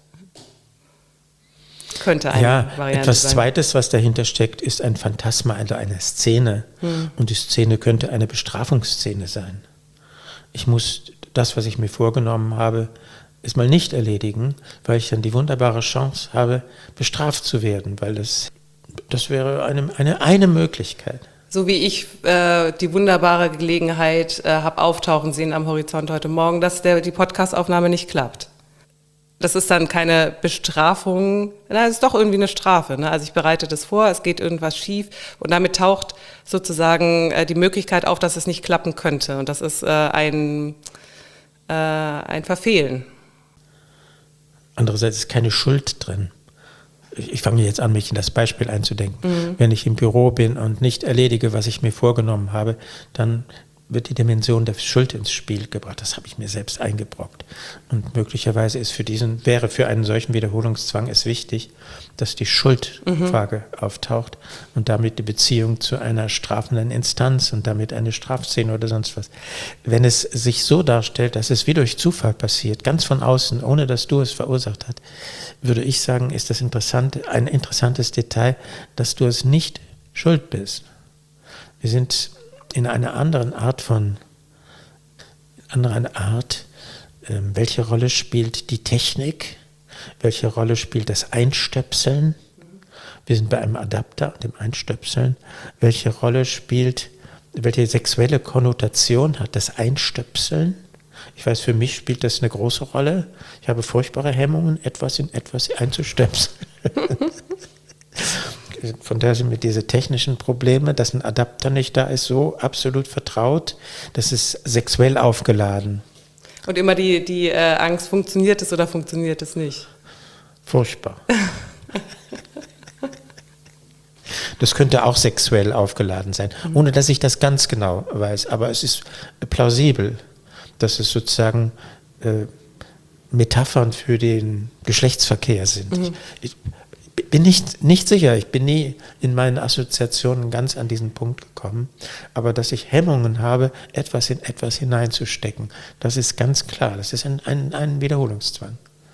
Könnte eine
ja,
Variante
etwas
sein.
Zweites, was dahinter steckt, ist ein Phantasma, also eine Szene. Hm. Und die Szene könnte eine Bestrafungsszene sein. Ich muss das, was ich mir vorgenommen habe, ist mal nicht erledigen, weil ich dann die wunderbare Chance habe, bestraft zu werden, weil das, das wäre eine, eine, eine Möglichkeit.
So wie ich äh, die wunderbare Gelegenheit äh, habe auftauchen sehen am Horizont heute Morgen, dass der, die Podcast-Aufnahme nicht klappt. Das ist dann keine Bestrafung, na, es ist doch irgendwie eine Strafe. Ne? Also ich bereite das vor, es geht irgendwas schief und damit taucht sozusagen äh, die Möglichkeit auf, dass es nicht klappen könnte. Und das ist äh, ein, äh, ein Verfehlen.
Andererseits ist keine Schuld drin. Ich, ich fange jetzt an, mich in das Beispiel einzudenken.
Mhm.
Wenn ich im Büro bin und nicht erledige, was ich mir vorgenommen habe, dann wird die Dimension der Schuld ins Spiel gebracht. Das habe ich mir selbst eingebrockt. Und möglicherweise ist für diesen, wäre für einen solchen Wiederholungszwang es wichtig, dass die Schuldfrage mhm. auftaucht und damit die Beziehung zu einer strafenden Instanz und damit eine Strafszene oder sonst was. Wenn es sich so darstellt, dass es wie durch Zufall passiert, ganz von außen, ohne dass du es verursacht hast, würde ich sagen, ist das interessant, ein interessantes Detail, dass du es nicht schuld bist. Wir sind in einer anderen Art von, anderen Art, äh, welche Rolle spielt die Technik, welche Rolle spielt das Einstöpseln, wir sind bei einem Adapter, dem Einstöpseln, welche Rolle spielt, welche sexuelle Konnotation hat das Einstöpseln. Ich weiß, für mich spielt das eine große Rolle. Ich habe furchtbare Hemmungen, etwas in etwas einzustöpseln. Von daher sind mir diese technischen Probleme, dass ein Adapter nicht da ist, so absolut vertraut. Das ist sexuell aufgeladen.
Und immer die, die äh, Angst, funktioniert es oder funktioniert es nicht?
Furchtbar. Das könnte auch sexuell aufgeladen sein, ohne dass ich das ganz genau weiß. Aber es ist plausibel, dass es sozusagen äh, Metaphern für den Geschlechtsverkehr sind. Mhm. Ich, Ich bin nicht, nicht sicher, ich bin nie in meinen Assoziationen ganz an diesen Punkt gekommen, aber dass ich Hemmungen habe, etwas in etwas hineinzustecken, das ist ganz klar, das ist ein, ein, ein Wiederholungszwang.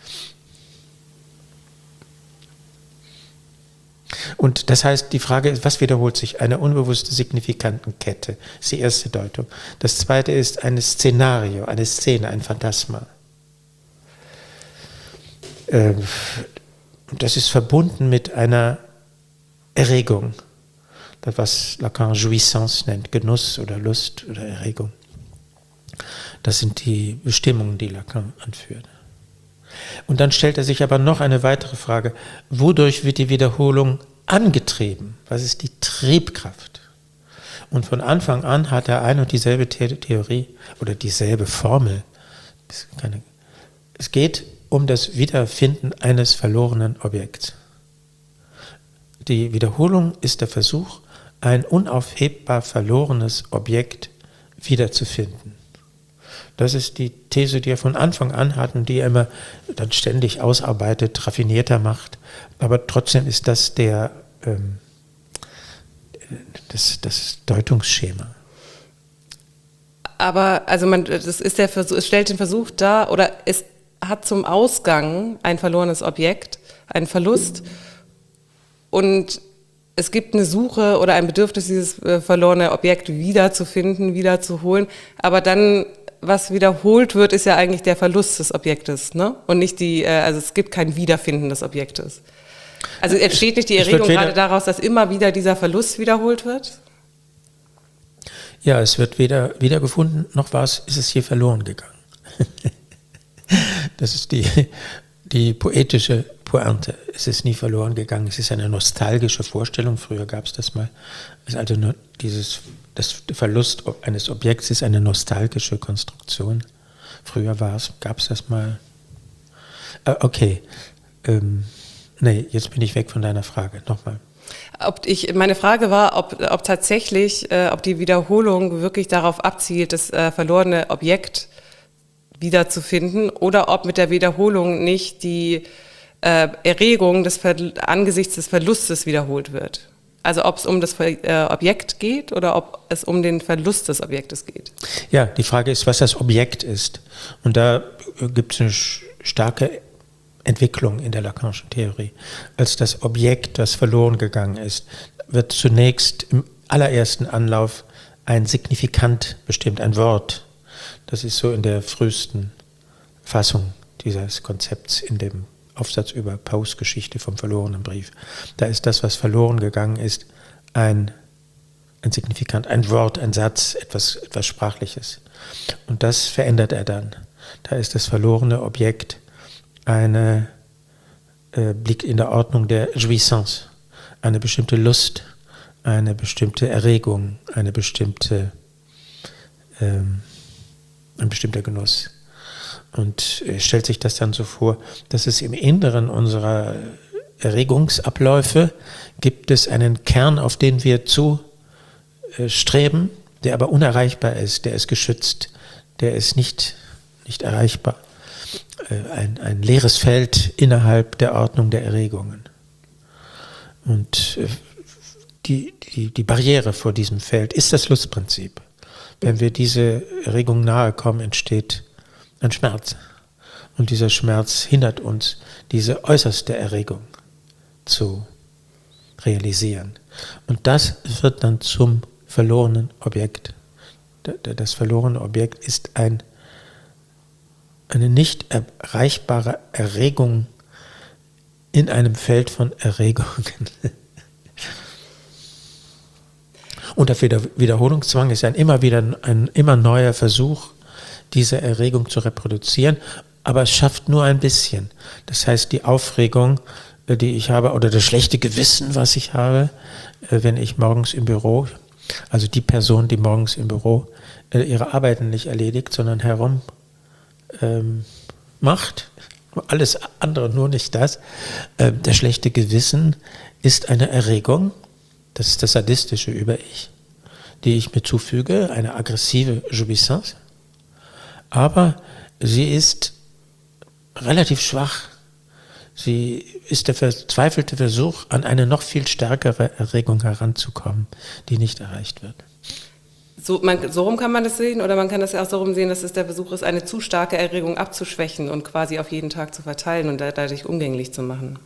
Und das heißt, die Frage ist, was wiederholt sich? Eine unbewusste Signifikantenkette, ist die erste Deutung. Das zweite ist ein Szenario, eine Szene, ein Phantasma. Ähm, Das ist verbunden mit einer Erregung, das was Lacan Jouissance nennt, Genuss oder Lust oder Erregung. Das sind die Bestimmungen, die Lacan anführt. Und dann stellt er sich aber noch eine weitere Frage, wodurch wird die Wiederholung angetrieben? Was ist die Triebkraft? Und von Anfang an hat er eine und dieselbe Theorie oder dieselbe Formel. Es geht um das Wiederfinden eines verlorenen Objekts. Die Wiederholung ist der Versuch, ein unaufhebbar verlorenes Objekt wiederzufinden. Das ist die These, die er von Anfang an hat und die er immer dann ständig ausarbeitet, raffinierter macht. Aber trotzdem ist das der, ähm, das, das Deutungsschema.
Aber also man, das ist der Versuch, es stellt den Versuch dar, oder es hat zum Ausgang ein verlorenes Objekt, einen Verlust, und es gibt eine Suche oder ein Bedürfnis, dieses äh, verlorene Objekt wiederzufinden, wiederzuholen, aber dann, was wiederholt wird, ist ja eigentlich der Verlust des Objektes, ne? Und nicht die, äh, also es gibt kein Wiederfinden des Objektes. Also entsteht nicht die Erregung gerade daraus, dass immer wieder dieser Verlust wiederholt wird?
Ja, es wird weder wiedergefunden, noch war es, ist es hier verloren gegangen. Das ist die, die poetische Pointe. Es ist nie verloren gegangen. Es ist eine nostalgische Vorstellung. Früher gab es das mal. Es ist also nur dieses, das Verlust eines Objekts ist eine nostalgische Konstruktion. Früher war es, gab es das mal. Äh, okay. Ähm, nee, jetzt bin ich weg von deiner Frage. Nochmal.
Ob ich, meine Frage war, ob, ob tatsächlich, äh, ob die Wiederholung wirklich darauf abzielt, das äh, verlorene Objekt wiederzufinden, oder ob mit der Wiederholung nicht die äh, Erregung des Ver- angesichts des Verlustes wiederholt wird. Also ob es um das äh, Objekt geht oder ob es um den Verlust des Objektes geht.
Ja, die Frage ist, was das Objekt ist. Und da gibt es eine starke Entwicklung in der Lacanischen Theorie. Als das Objekt, das verloren gegangen ist, wird zunächst im allerersten Anlauf ein Signifikant bestimmt, ein Wort. Das ist so in der frühesten Fassung dieses Konzepts in dem Aufsatz über Poes Geschichte vom verlorenen Brief. Da ist das, was verloren gegangen ist, ein, ein Signifikant, ein Wort, ein Satz, etwas, etwas Sprachliches. Und das verändert er dann. Da ist das verlorene Objekt eine, äh, liegt in der Ordnung der Jouissance, eine bestimmte Lust, eine bestimmte Erregung, eine bestimmte, ähm, ein bestimmter Genuss. Und er stellt sich das dann so vor, dass es im Inneren unserer Erregungsabläufe gibt es einen Kern, auf den wir zu äh, streben, der aber unerreichbar ist, der ist geschützt, der ist nicht, nicht erreichbar. Äh, ein, ein leeres Feld innerhalb der Ordnung der Erregungen. Und äh, die, die, die Barriere vor diesem Feld ist das Lustprinzip. Wenn wir diese Erregung nahe kommen, entsteht ein Schmerz. Und dieser Schmerz hindert uns, diese äußerste Erregung zu realisieren. Und das wird dann zum verlorenen Objekt. Das verlorene Objekt ist ein, eine nicht erreichbare Erregung in einem Feld von Erregungen. Und der Wiederholungszwang ist ein immer wieder ein immer neuer Versuch, diese Erregung zu reproduzieren, aber es schafft nur ein bisschen. Das heißt, die Aufregung, die ich habe, oder das schlechte Gewissen, was ich habe, wenn ich morgens im Büro, also die Person, die morgens im Büro ihre Arbeiten nicht erledigt, sondern herum ähm, macht, alles andere, nur nicht das. Äh, das schlechte Gewissen ist eine Erregung, das ist das sadistische Über-Ich, die ich mir zufüge, eine aggressive Jouissance. Aber sie ist relativ schwach. Sie ist der verzweifelte Versuch, an eine noch viel stärkere Erregung heranzukommen, die nicht erreicht wird.
So, man, so rum kann man das sehen, oder man kann das ja auch so rum sehen, dass es der Versuch ist, eine zu starke Erregung abzuschwächen und quasi auf jeden Tag zu verteilen und dadurch umgänglich zu machen.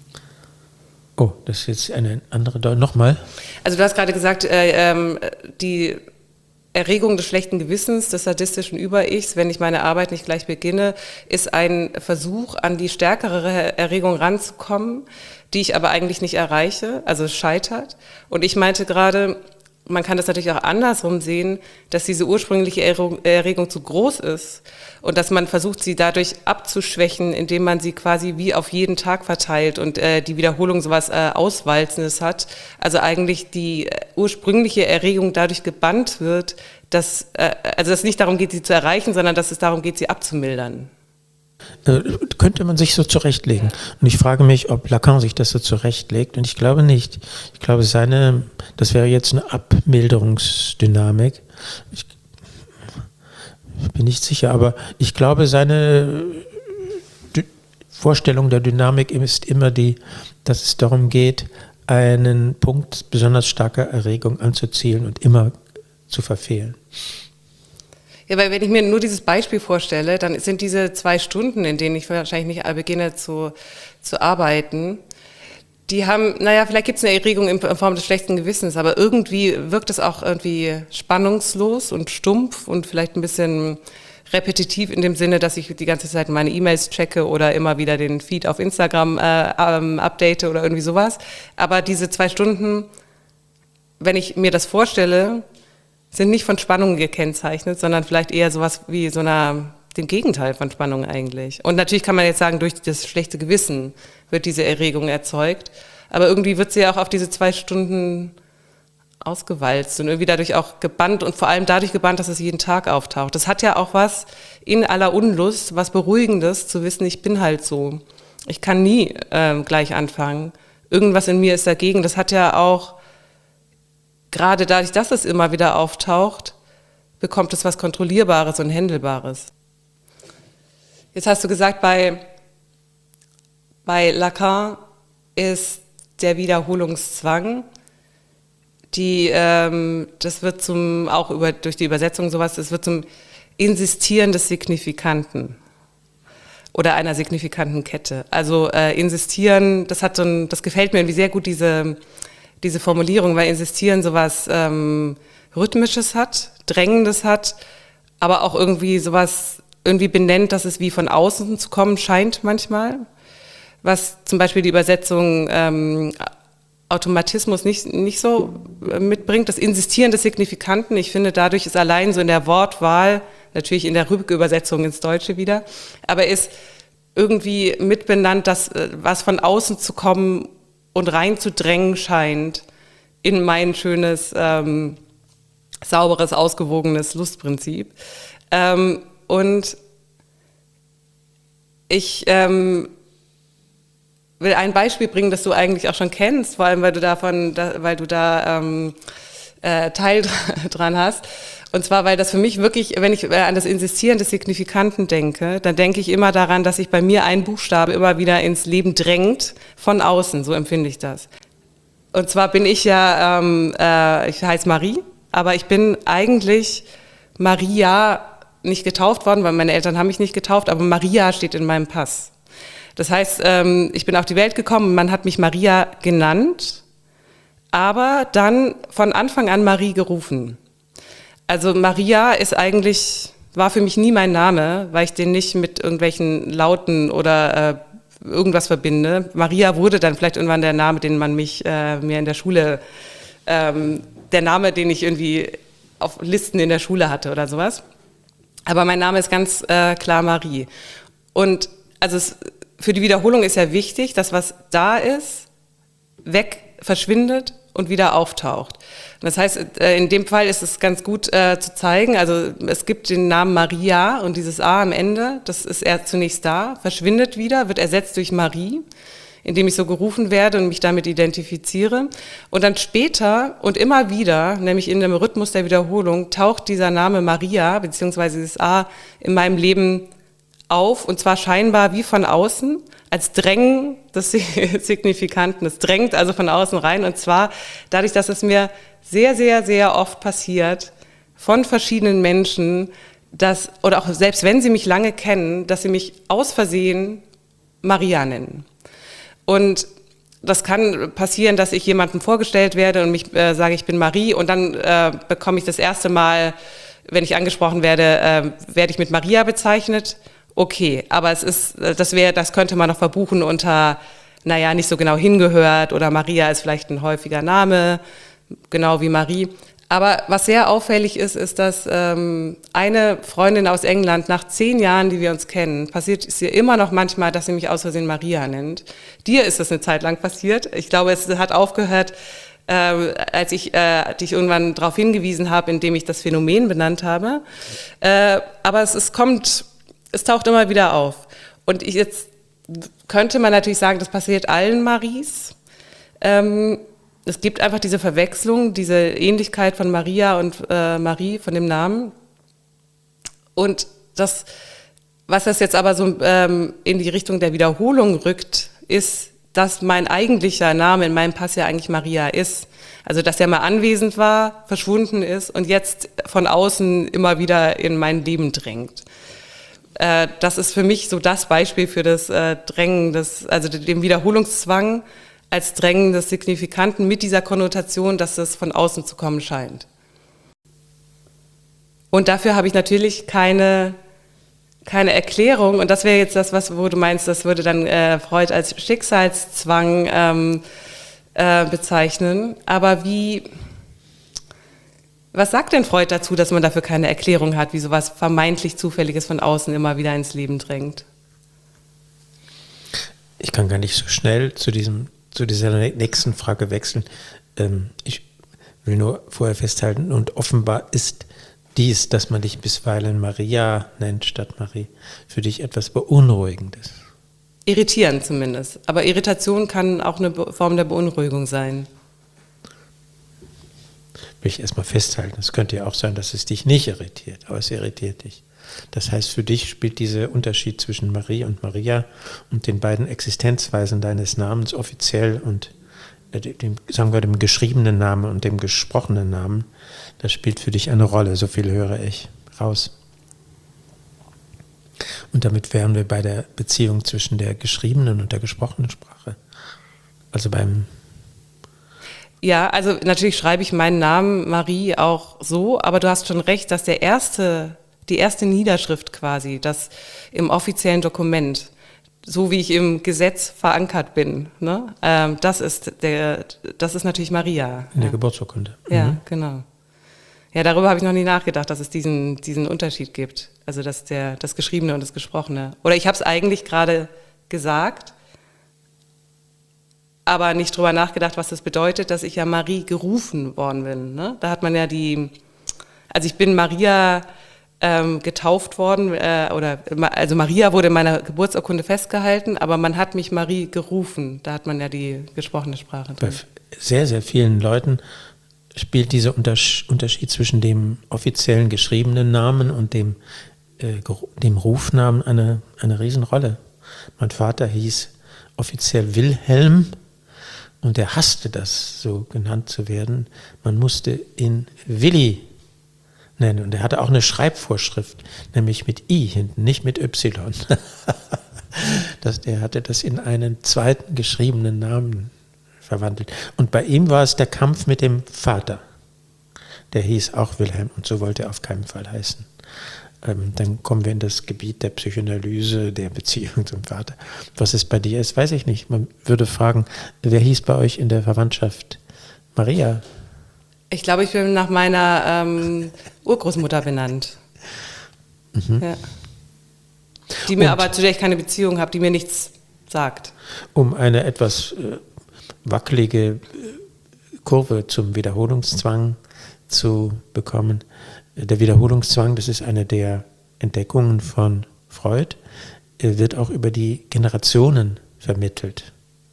Oh, das ist jetzt eine andere Deutung. Nochmal.
Also du hast gerade gesagt, äh, ähm, die Erregung des schlechten Gewissens, des sadistischen Über-Ichs, wenn ich meine Arbeit nicht gleich beginne, ist ein Versuch, an die stärkere Erregung ranzukommen, die ich aber eigentlich nicht erreiche, also es scheitert. Und ich meinte gerade, man kann das natürlich auch andersrum sehen, dass diese ursprüngliche Erregung zu groß ist und dass man versucht, sie dadurch abzuschwächen, indem man sie quasi wie auf jeden Tag verteilt und äh, die Wiederholung sowas äh, Auswalzendes hat. Also eigentlich die ursprüngliche Erregung dadurch gebannt wird, dass, äh, also dass es nicht darum geht, sie zu erreichen, sondern dass es darum geht, sie abzumildern.
Äh, könnte man sich so zurechtlegen. Und ich frage mich, ob Lacan sich das so zurechtlegt. Und ich glaube nicht. Ich glaube, seine, das wäre jetzt eine Abmilderungsdynamik. Ich, ich bin nicht sicher, aber ich glaube, seine D- Vorstellung der Dynamik ist immer die, dass es darum geht, einen Punkt besonders starker Erregung anzuzielen und immer zu verfehlen.
Ja, weil wenn ich mir nur dieses Beispiel vorstelle, dann sind diese zwei Stunden, in denen ich wahrscheinlich nicht beginne zu, zu arbeiten, die haben, naja, vielleicht gibt es eine Erregung in Form des schlechten Gewissens, aber irgendwie wirkt es auch irgendwie spannungslos und stumpf und vielleicht ein bisschen repetitiv in dem Sinne, dass ich die ganze Zeit meine E-Mails checke oder immer wieder den Feed auf Instagram äh, ähm, update oder irgendwie sowas. Aber diese zwei Stunden, wenn ich mir das vorstelle, sind nicht von Spannungen gekennzeichnet, sondern vielleicht eher sowas wie so einer, dem Gegenteil von Spannung eigentlich. Und natürlich kann man jetzt sagen, durch das schlechte Gewissen wird diese Erregung erzeugt, aber irgendwie wird sie ja auch auf diese zwei Stunden ausgewalzt und irgendwie dadurch auch gebannt und vor allem dadurch gebannt, dass es jeden Tag auftaucht. Das hat ja auch was in aller Unlust, was Beruhigendes, zu wissen, ich bin halt so. Ich kann nie ähm, gleich anfangen. Irgendwas in mir ist dagegen. Das hat ja auch gerade dadurch, dass es immer wieder auftaucht, bekommt es was Kontrollierbares und Händelbares. Jetzt hast du gesagt, bei, Bei Lacan ist der Wiederholungszwang, die, ähm, das wird zum, auch über, durch die Übersetzung sowas, das wird zum Insistieren des Signifikanten oder einer signifikanten Kette. Also äh, insistieren, das hat so ein, das gefällt mir irgendwie sehr gut, diese, diese Formulierung, weil insistieren sowas ähm, Rhythmisches hat, Drängendes hat, aber auch irgendwie sowas irgendwie benennt, dass es wie von außen zu kommen scheint manchmal. Was zum Beispiel die Übersetzung ähm, Automatismus nicht, nicht so mitbringt, das Insistieren des Signifikanten. Ich finde, dadurch ist allein so in der Wortwahl, natürlich in der Rückübersetzung ins Deutsche wieder, aber ist irgendwie mitbenannt, dass was von außen zu kommen und reinzudrängen scheint in mein schönes, ähm, sauberes, ausgewogenes Lustprinzip. Ähm, und ich ähm, will ein Beispiel bringen, das du eigentlich auch schon kennst, vor allem weil du davon, da, weil du da ähm, äh, Teil dran hast. Und zwar, weil das für mich wirklich, wenn ich an das Insistieren des Signifikanten denke, dann denke ich immer daran, dass sich bei mir ein Buchstabe immer wieder ins Leben drängt, von außen, so empfinde ich das. Und zwar bin ich ja, ähm, äh, ich heiße Marie, aber ich bin eigentlich Maria nicht getauft worden, weil meine Eltern haben mich nicht getauft, aber Maria steht in meinem Pass. Das heißt, ähm, ich bin auf die Welt gekommen, man hat mich Maria genannt, aber dann von Anfang an Marie gerufen. Also Maria ist eigentlich, war für mich nie mein Name, weil ich den nicht mit irgendwelchen Lauten oder äh, irgendwas verbinde. Maria wurde dann vielleicht irgendwann der Name, den man mich äh, mir in der Schule, ähm, der Name, den ich irgendwie auf Listen in der Schule hatte oder sowas. Aber mein Name ist ganz äh, klar Marie. Und also es, für die Wiederholung ist ja wichtig, dass was da ist, weg verschwindet und wieder auftaucht. Das heißt, in dem Fall ist es ganz gut äh, zu zeigen, also es gibt den Namen Maria und dieses A am Ende, das ist erst zunächst da, verschwindet wieder, wird ersetzt durch Marie, indem ich so gerufen werde und mich damit identifiziere. Und dann später und immer wieder, nämlich in dem Rhythmus der Wiederholung, taucht dieser Name Maria, beziehungsweise dieses A, in meinem Leben auf, und zwar scheinbar wie von außen, als Drängen des Signifikanten. Es drängt also von außen rein, und zwar dadurch, dass es mir sehr, sehr, sehr oft passiert, von verschiedenen Menschen, dass, oder auch selbst wenn sie mich lange kennen, dass sie mich aus Versehen Maria nennen. Und das kann passieren, dass ich jemandem vorgestellt werde und mich äh, sage, ich bin Marie, und dann äh, bekomme ich das erste Mal, wenn ich angesprochen werde, äh, werde ich mit Maria bezeichnet. Okay, aber es ist, das wäre, das könnte man noch verbuchen unter, naja, nicht so genau hingehört, oder Maria ist vielleicht ein häufiger Name, genau wie Marie. Aber was sehr auffällig ist, ist, dass ähm, eine Freundin aus England nach zehn Jahren, die wir uns kennen, passiert es ihr immer noch manchmal, dass sie mich aus Versehen Maria nennt. Dir ist das eine Zeit lang passiert. Ich glaube, es hat aufgehört, äh, als ich äh, dich irgendwann darauf hingewiesen habe, indem ich das Phänomen benannt habe. Äh, aber es, es kommt... Es taucht immer wieder auf. Und ich jetzt könnte man natürlich sagen, das passiert allen Maries. Ähm, es gibt einfach diese Verwechslung, diese Ähnlichkeit von Maria und äh, Marie, von dem Namen. Und das, was das jetzt aber so ähm, in die Richtung der Wiederholung rückt, ist, dass mein eigentlicher Name in meinem Pass ja eigentlich Maria ist. Also, dass er mal anwesend war, verschwunden ist und jetzt von außen immer wieder in mein Leben drängt. Das ist für mich so das Beispiel für das äh, Drängen, des, also den Wiederholungszwang als Drängen des Signifikanten mit dieser Konnotation, dass es von außen zu kommen scheint. Und dafür habe ich natürlich keine, keine Erklärung, und das wäre jetzt das, was, wo du meinst, das würde dann äh, Freud als Schicksalszwang ähm, äh, bezeichnen. Aber wie... Was sagt denn Freud dazu, dass man dafür keine Erklärung hat, wie sowas vermeintlich Zufälliges von außen immer wieder ins Leben drängt?
Ich kann gar nicht so schnell zu, diesem, zu dieser nächsten Frage wechseln. Ähm, ich will nur vorher festhalten, und offenbar ist dies, dass man dich bisweilen Maria nennt statt Marie, für dich etwas Beunruhigendes.
Irritierend zumindest. Aber Irritation kann auch eine Form der Beunruhigung sein.
Will ich erstmal festhalten. Es könnte ja auch sein, dass es dich nicht irritiert, aber es irritiert dich. Das heißt, für dich spielt dieser Unterschied zwischen Marie und Maria und den beiden Existenzweisen deines Namens offiziell und dem, sagen wir, dem geschriebenen Namen und dem gesprochenen Namen, das spielt für dich eine Rolle, so viel höre ich raus. Und damit wären wir bei der Beziehung zwischen der geschriebenen und der gesprochenen Sprache. Also beim...
Ja, also natürlich schreibe ich meinen Namen Marie auch so, aber du hast schon recht, dass der erste, die erste Niederschrift quasi, das im offiziellen Dokument, so wie ich im Gesetz verankert bin, ne, ähm, das ist der, das ist natürlich Maria.
In der
ja.
Geburtsurkunde.
Ja,
mhm.
genau. Ja, darüber habe ich noch nie nachgedacht, dass es diesen, diesen Unterschied gibt. Also dass der, das Geschriebene und das Gesprochene. Oder ich habe es eigentlich gerade gesagt, aber nicht drüber nachgedacht, was das bedeutet, dass ich ja Marie gerufen worden bin. Ne? Da hat man ja die, also ich bin Maria ähm, getauft worden, äh, oder also Maria wurde in meiner Geburtsurkunde festgehalten, aber man hat mich Marie gerufen. Da hat man ja die gesprochene Sprache drin.
Bei sehr, sehr vielen Leuten spielt dieser Unterschied zwischen dem offiziellen geschriebenen Namen und dem, äh, dem Rufnamen eine, eine Riesenrolle. Mein Vater hieß offiziell Wilhelm und er hasste das, so genannt zu werden. Man musste ihn Willi nennen und er hatte auch eine Schreibvorschrift, nämlich mit I hinten, nicht mit Y. das, er hatte das in einen zweiten geschriebenen Namen verwandelt. Und bei ihm war es der Kampf mit dem Vater. Der hieß auch Wilhelm und so wollte er auf keinen Fall heißen. Ähm, dann kommen wir in das Gebiet der Psychoanalyse, der Beziehung zum Vater. Was es bei dir ist, weiß ich nicht. Man würde fragen, wer hieß bei euch in der Verwandtschaft Maria?
Ich glaube, ich bin nach meiner ähm, Urgroßmutter benannt. Mhm. Ja. Die mir und, aber, zu der ich keine Beziehung habe, die mir nichts sagt.
Um eine etwas äh, wackelige Kurve zum Wiederholungszwang zu bekommen. Der Wiederholungszwang, das ist eine der Entdeckungen von Freud, wird auch über die Generationen vermittelt.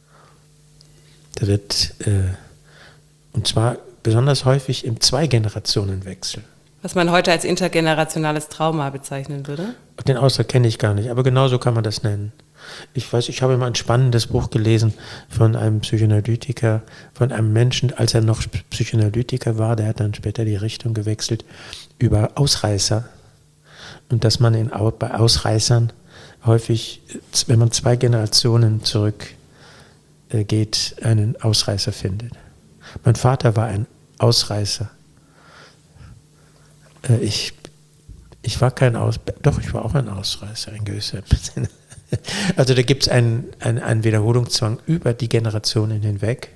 Da wird, äh, und zwar besonders häufig im Zwei-Generationen-Wechsel.
Was man heute als intergenerationales Trauma bezeichnen würde?
Den Ausdruck kenne ich gar nicht, aber genauso kann man das nennen. Ich weiß, ich habe mal ein spannendes Buch gelesen von einem Psychoanalytiker, von einem Menschen, als er noch Psychoanalytiker war, der hat dann später die Richtung gewechselt, über Ausreißer. Und dass man in, bei Ausreißern häufig, wenn man zwei Generationen zurückgeht, einen Ausreißer findet. Mein Vater war ein Ausreißer. Ich, ich war kein Aus... Doch, ich war auch ein Ausreißer in gewisser Sinne. Also da gibt es einen, einen, einen Wiederholungszwang über die Generationen hinweg.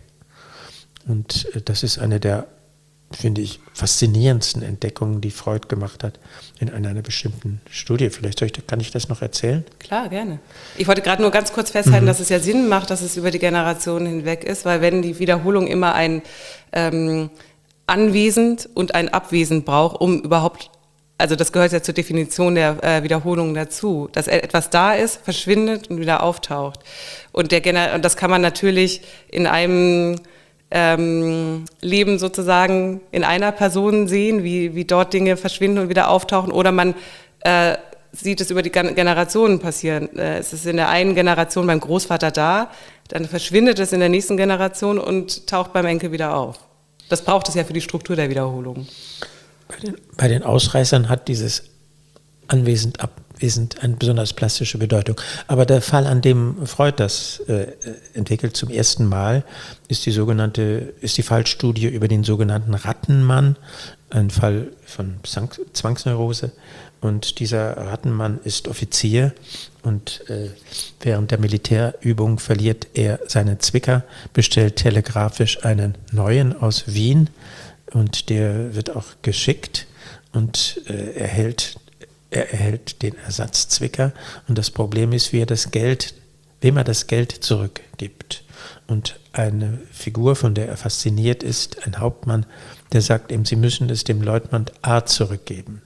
Und das ist eine der, finde ich, faszinierendsten Entdeckungen, die Freud gemacht hat in einer, einer bestimmten Studie. Vielleicht soll ich, kann ich das noch erzählen?
Klar, gerne. Ich wollte gerade nur ganz kurz festhalten,
mhm.
dass es ja Sinn macht, dass es über die Generationen hinweg ist, weil wenn die Wiederholung immer ein ähm, Anwesend und ein Abwesend braucht, um überhaupt, also das gehört ja zur Definition der äh, Wiederholung dazu, dass etwas da ist, verschwindet und wieder auftaucht. Und, der Gener- und das kann man natürlich in einem ähm, Leben sozusagen in einer Person sehen, wie, wie dort Dinge verschwinden und wieder auftauchen, oder man äh, sieht es über die Gen- Generationen passieren. Äh, es ist in der einen Generation beim Großvater da, dann verschwindet es in der nächsten Generation und taucht beim Enkel wieder auf. Das braucht es ja für die Struktur der Wiederholung.
Bei den, bei den Ausreißern hat dieses anwesend, abwesend eine besonders plastische Bedeutung. Aber der Fall, an dem Freud das äh, entwickelt zum ersten Mal, ist die sogenannte, ist die Fallstudie über den sogenannten Rattenmann, ein Fall von Zwangsneurose. Und dieser Rattenmann ist Offizier und äh, während der Militärübung verliert er seinen Zwicker, bestellt telegrafisch einen neuen aus Wien. Und der wird auch geschickt und äh, erhält, er erhält den Ersatzzwicker. Und das Problem ist, wie er das Geld, wem er das Geld zurückgibt. Und eine Figur, von der er fasziniert ist, ein Hauptmann, der sagt ihm, sie müssen es dem Leutnant A zurückgeben.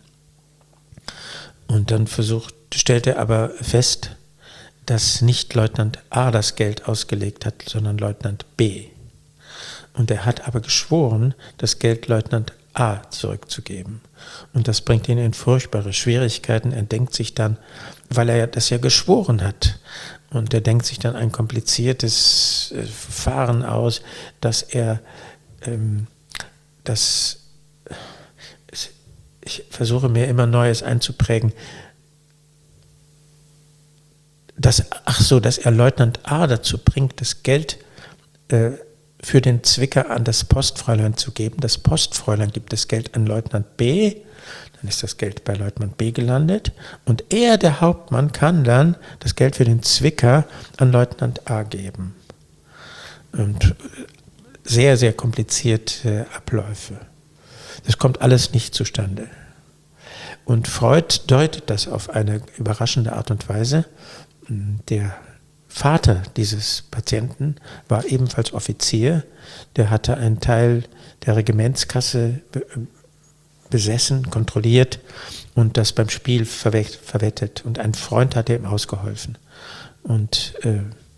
Und dann versucht, stellt er aber fest, dass nicht Leutnant A das Geld ausgelegt hat, sondern Leutnant B. Und er hat aber geschworen, das Geld Leutnant A zurückzugeben. Und das bringt ihn in furchtbare Schwierigkeiten. Er denkt sich dann, weil er das ja geschworen hat, und er denkt sich dann ein kompliziertes Verfahren aus, dass er ähm, das, ich versuche mir immer Neues einzuprägen, dass, ach so, dass er Leutnant A dazu bringt, das Geld äh, für den Zwicker an das Postfräulein zu geben. Das Postfräulein gibt das Geld an Leutnant B, dann ist das Geld bei Leutnant B gelandet und er, der Hauptmann, kann dann das Geld für den Zwicker an Leutnant A geben. Und sehr, sehr komplizierte Abläufe. Das kommt alles nicht zustande. Und Freud deutet das auf eine überraschende Art und Weise. Der Vater dieses Patienten war ebenfalls Offizier, der hatte einen Teil der Regimentskasse besessen, kontrolliert und das beim Spiel verwettet. Und ein Freund hatte ihm ausgeholfen. Und äh,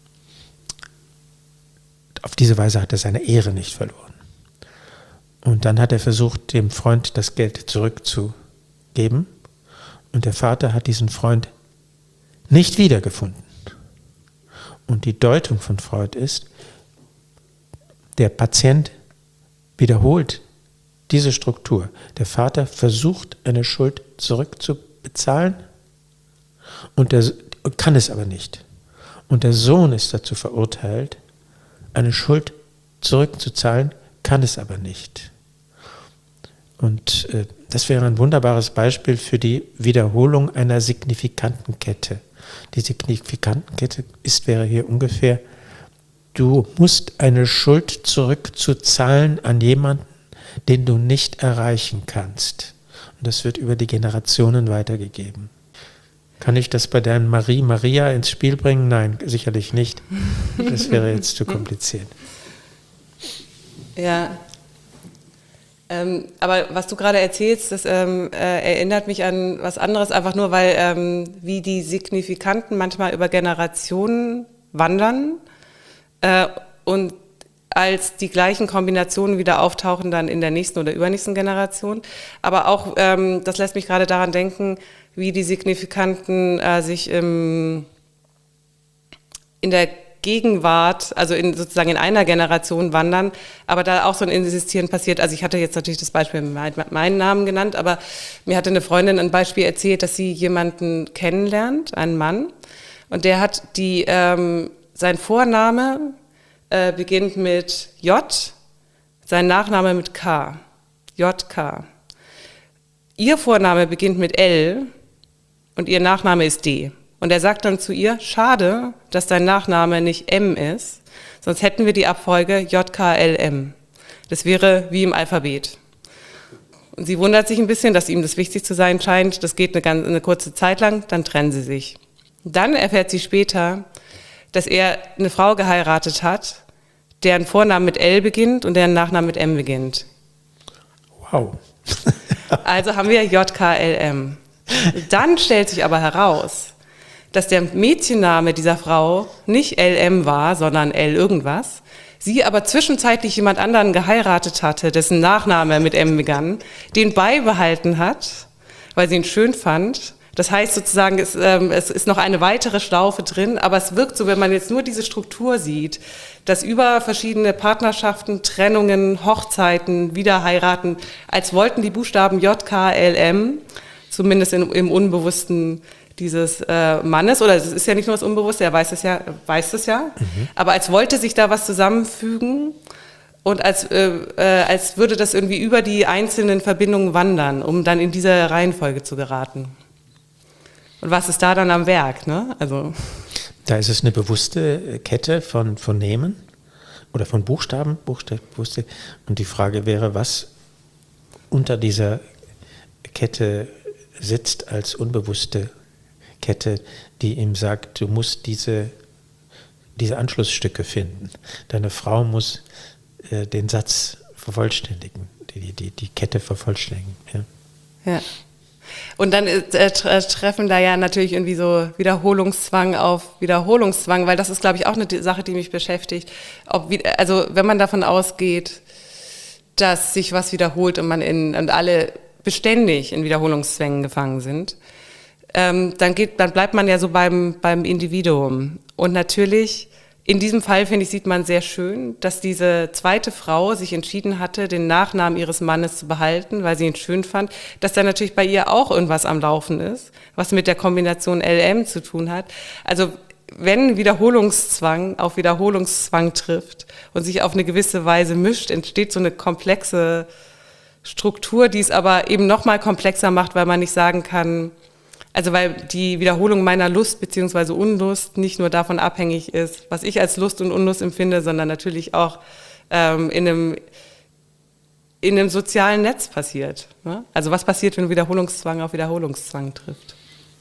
auf diese Weise hat er seine Ehre nicht verloren. Und dann hat er versucht, dem Freund das Geld zurückzugeben. Und der Vater hat diesen Freund nicht wiedergefunden. Und die Deutung von Freud ist, der Patient wiederholt diese Struktur. Der Vater versucht, eine Schuld zurückzubezahlen und der, kann es aber nicht. Und der Sohn ist dazu verurteilt, eine Schuld zurückzuzahlen, kann es aber nicht. Und äh, das wäre ein wunderbares Beispiel für die Wiederholung einer signifikanten Kette. Die Signifikantenkette ist, wäre hier ungefähr, du musst eine Schuld zurückzuzahlen an jemanden, den du nicht erreichen kannst. Und das wird über die Generationen weitergegeben. Kann ich das bei deinem Marie Maria ins Spiel bringen? Nein, sicherlich nicht. Das wäre jetzt zu kompliziert.
Ja. Ähm, aber was du gerade erzählst, das ähm, äh, erinnert mich an was anderes, einfach nur, weil ähm, wie die Signifikanten manchmal über Generationen wandern äh, und als die gleichen Kombinationen wieder auftauchen dann in der nächsten oder übernächsten Generation. Aber auch, ähm, das lässt mich gerade daran denken, wie die Signifikanten äh, sich im, in der Gegenwart, also in, sozusagen in einer Generation wandern, aber da auch so ein Insistieren passiert. Also ich hatte jetzt natürlich das Beispiel mit meinen Namen genannt, aber mir hatte eine Freundin ein Beispiel erzählt, dass sie jemanden kennenlernt, einen Mann, und der hat die, ähm, sein Vorname äh, beginnt mit J, sein Nachname mit K, J K. Ihr Vorname beginnt mit L und ihr Nachname ist D. Und er sagt dann zu ihr, schade, dass dein Nachname nicht M ist, sonst hätten wir die Abfolge J K L M. Das wäre wie im Alphabet. Und sie wundert sich ein bisschen, dass ihm das wichtig zu sein scheint. Das geht eine, ganz, eine kurze Zeit lang, dann trennen sie sich. Dann erfährt sie später, dass er eine Frau geheiratet hat, deren Vorname mit L beginnt und deren Nachname mit M beginnt.
Wow.
Also haben wir J K L M. Dann stellt sich aber heraus, dass der Mädchenname dieser Frau nicht L M war, sondern L irgendwas, sie aber zwischenzeitlich jemand anderen geheiratet hatte, dessen Nachname mit M begann, den beibehalten hat, weil sie ihn schön fand. Das heißt sozusagen, es, ähm, es ist noch eine weitere Schlaufe drin, aber es wirkt so, wenn man jetzt nur diese Struktur sieht, dass über verschiedene Partnerschaften, Trennungen, Hochzeiten, Wiederheiraten, als wollten die Buchstaben J K L M, zumindest in, im Unbewussten dieses äh, Mannes, oder es ist ja nicht nur das Unbewusste, er weiß es ja, weiß es ja, mhm. aber als wollte sich da was zusammenfügen und als, äh, äh, als würde das irgendwie über die einzelnen Verbindungen wandern, um dann in diese Reihenfolge zu geraten. Und was ist da dann am Werk, ne? Also
da ist es eine bewusste Kette von, von Namen oder von Buchstaben, Buchstaben, bewusste. Und die Frage wäre, was unter dieser Kette sitzt als unbewusste Kette, die ihm sagt, du musst diese, diese Anschlussstücke finden. Deine Frau muss äh, den Satz vervollständigen, die, die, die Kette vervollständigen. Ja.
Ja. Und dann äh, treffen da ja natürlich irgendwie so Wiederholungszwang auf Wiederholungszwang, weil das ist, glaube ich, auch eine Sache, die mich beschäftigt. Ob, also wenn man davon ausgeht, dass sich was wiederholt und man in, und alle beständig in Wiederholungszwängen gefangen sind, ähm, dann geht, dann bleibt man ja so beim, beim Individuum. Und natürlich, in diesem Fall, finde ich, sieht man sehr schön, dass diese zweite Frau sich entschieden hatte, den Nachnamen ihres Mannes zu behalten, weil sie ihn schön fand, dass da natürlich bei ihr auch irgendwas am Laufen ist, was mit der Kombination L M zu tun hat. Also wenn Wiederholungszwang auf Wiederholungszwang trifft und sich auf eine gewisse Weise mischt, entsteht so eine komplexe Struktur, die es aber eben noch mal komplexer macht, weil man nicht sagen kann, also weil die Wiederholung meiner Lust bzw. Unlust nicht nur davon abhängig ist, was ich als Lust und Unlust empfinde, sondern natürlich auch ähm, in einem, in einem sozialen Netz passiert. Ne? Also was passiert, wenn Wiederholungszwang auf Wiederholungszwang trifft?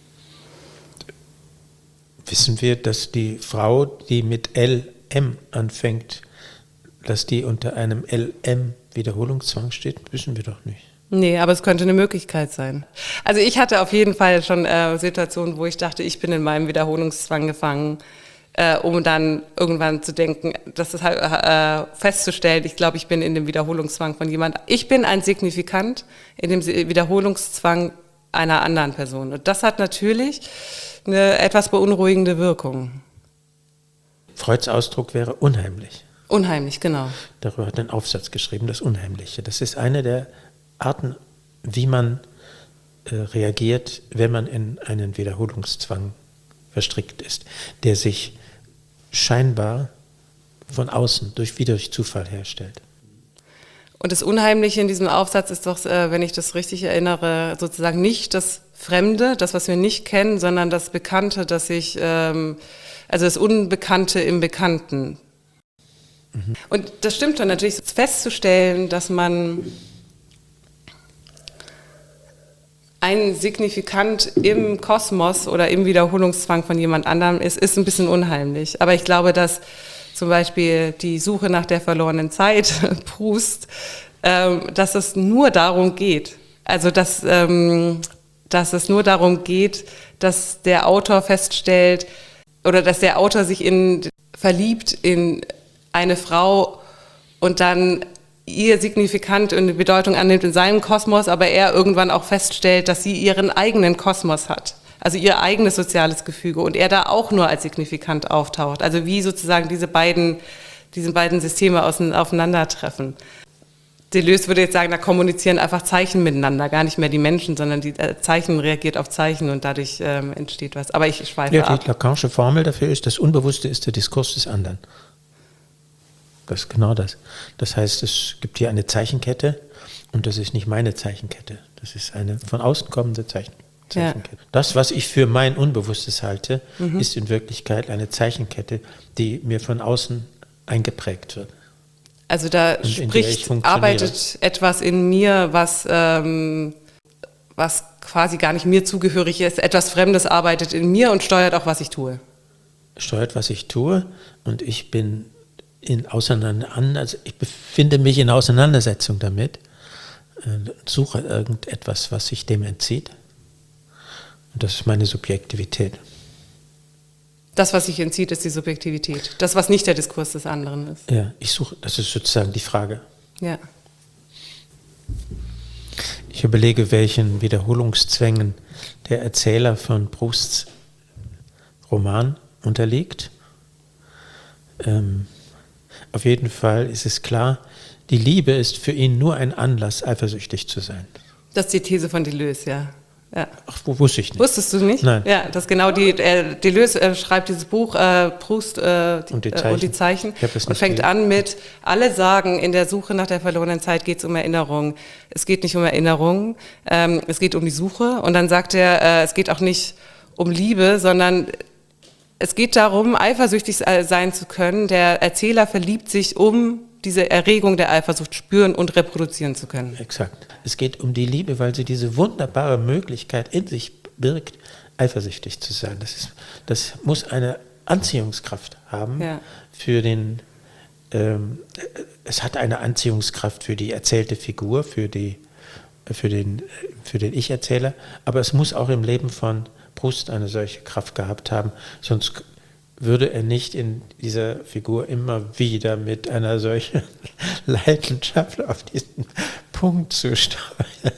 Wissen wir, dass die Frau, die mit L M anfängt, dass die unter einem L M-Wiederholungszwang steht? Wissen wir doch nicht.
Nee, aber es könnte eine Möglichkeit sein. Also ich hatte auf jeden Fall schon äh, Situationen, wo ich dachte, ich bin in meinem Wiederholungszwang gefangen, äh, um dann irgendwann zu denken, das ist halt äh, festzustellen, ich glaube, ich bin in dem Wiederholungszwang von jemand. Ich bin ein Signifikant in dem Wiederholungszwang einer anderen Person. Und das hat natürlich eine etwas beunruhigende Wirkung.
Freuds Ausdruck wäre unheimlich.
Unheimlich, genau.
Darüber hat er einen Aufsatz geschrieben, das Unheimliche. Das ist eine der Arten, wie man äh, reagiert, wenn man in einen Wiederholungszwang verstrickt ist, der sich scheinbar von außen, durch, wie durch Zufall herstellt.
Und das Unheimliche in diesem Aufsatz ist doch, äh, wenn ich das richtig erinnere, sozusagen nicht das Fremde, das, was wir nicht kennen, sondern das Bekannte, das ich, ähm, also das Unbekannte im Bekannten. Mhm. Und das stimmt dann natürlich, festzustellen, dass man ein Signifikant im Kosmos oder im Wiederholungszwang von jemand anderem ist, ist ein bisschen unheimlich. Aber ich glaube, dass zum Beispiel die Suche nach der verlorenen Zeit, Proust, ähm, dass es nur darum geht, also dass, ähm, dass es nur darum geht, dass der Autor feststellt oder dass der Autor sich in, verliebt in eine Frau und dann ihr signifikant eine Bedeutung annimmt in seinem Kosmos, aber er irgendwann auch feststellt, dass sie ihren eigenen Kosmos hat, also ihr eigenes soziales Gefüge und er da auch nur als signifikant auftaucht. Also wie sozusagen diese beiden, diese beiden Systeme aufeinandertreffen. Deleuze würde jetzt sagen, da kommunizieren einfach Zeichen miteinander, gar nicht mehr die Menschen, sondern die äh, Zeichen reagiert auf Zeichen und dadurch ähm, entsteht was. Aber ich schweife
ja,
ab.
Die Lacanische Formel dafür ist, das Unbewusste ist der Diskurs des anderen. Das ist genau das. Das heißt, es gibt hier eine Zeichenkette und das ist nicht meine Zeichenkette. Das ist eine von außen kommende Zeichen Zeichenkette. Ja. Das, was ich für mein Unbewusstes halte, mhm. ist in Wirklichkeit eine Zeichenkette, die mir von außen eingeprägt wird.
Also da und spricht, arbeitet etwas in mir, was, ähm, was quasi gar nicht mir zugehörig ist. Etwas Fremdes arbeitet in mir und steuert auch, was ich tue.
Steuert, was ich tue und ich bin in Auseinander, also ich befinde mich in Auseinandersetzung damit, äh, suche irgendetwas, was sich dem entzieht. Und das ist meine Subjektivität.
Das, was sich entzieht, ist die Subjektivität. Das, was nicht der Diskurs des anderen ist.
Ja, ich suche, das ist sozusagen die Frage.
Ja.
Ich überlege, welchen Wiederholungszwängen der Erzähler von Prousts Roman unterliegt. Ähm, Auf jeden Fall ist es klar, die Liebe ist für ihn nur ein Anlass, eifersüchtig zu sein.
Das ist die These von Deleuze, ja. ja.
Ach, wo wusste ich nicht.
Wusstest du nicht?
Nein.
Ja, das genau die, äh, Deleuze äh, schreibt dieses Buch, äh, Proust äh, die,
und, die
äh, und die Zeichen, und fängt
gelesen.
an mit, alle sagen, in der Suche nach der verlorenen Zeit geht es um Erinnerung. Es geht nicht um Erinnerung, ähm, es geht um die Suche. Und dann sagt er, äh, es geht auch nicht um Liebe, sondern es geht darum, eifersüchtig sein zu können. Der Erzähler verliebt sich, um diese Erregung der Eifersucht spüren und reproduzieren zu können.
Exakt. Es geht um die Liebe, weil sie diese wunderbare Möglichkeit in sich birgt, eifersüchtig zu sein. Das ist, das muss eine Anziehungskraft haben ja. für den, ähm, es hat eine Anziehungskraft für die erzählte Figur, für, die, für den, für den Ich-Erzähler, aber es muss auch im Leben von Proust eine solche Kraft gehabt haben, sonst würde er nicht in dieser Figur immer wieder mit einer solchen Leidenschaft auf diesen Punkt zusteuern.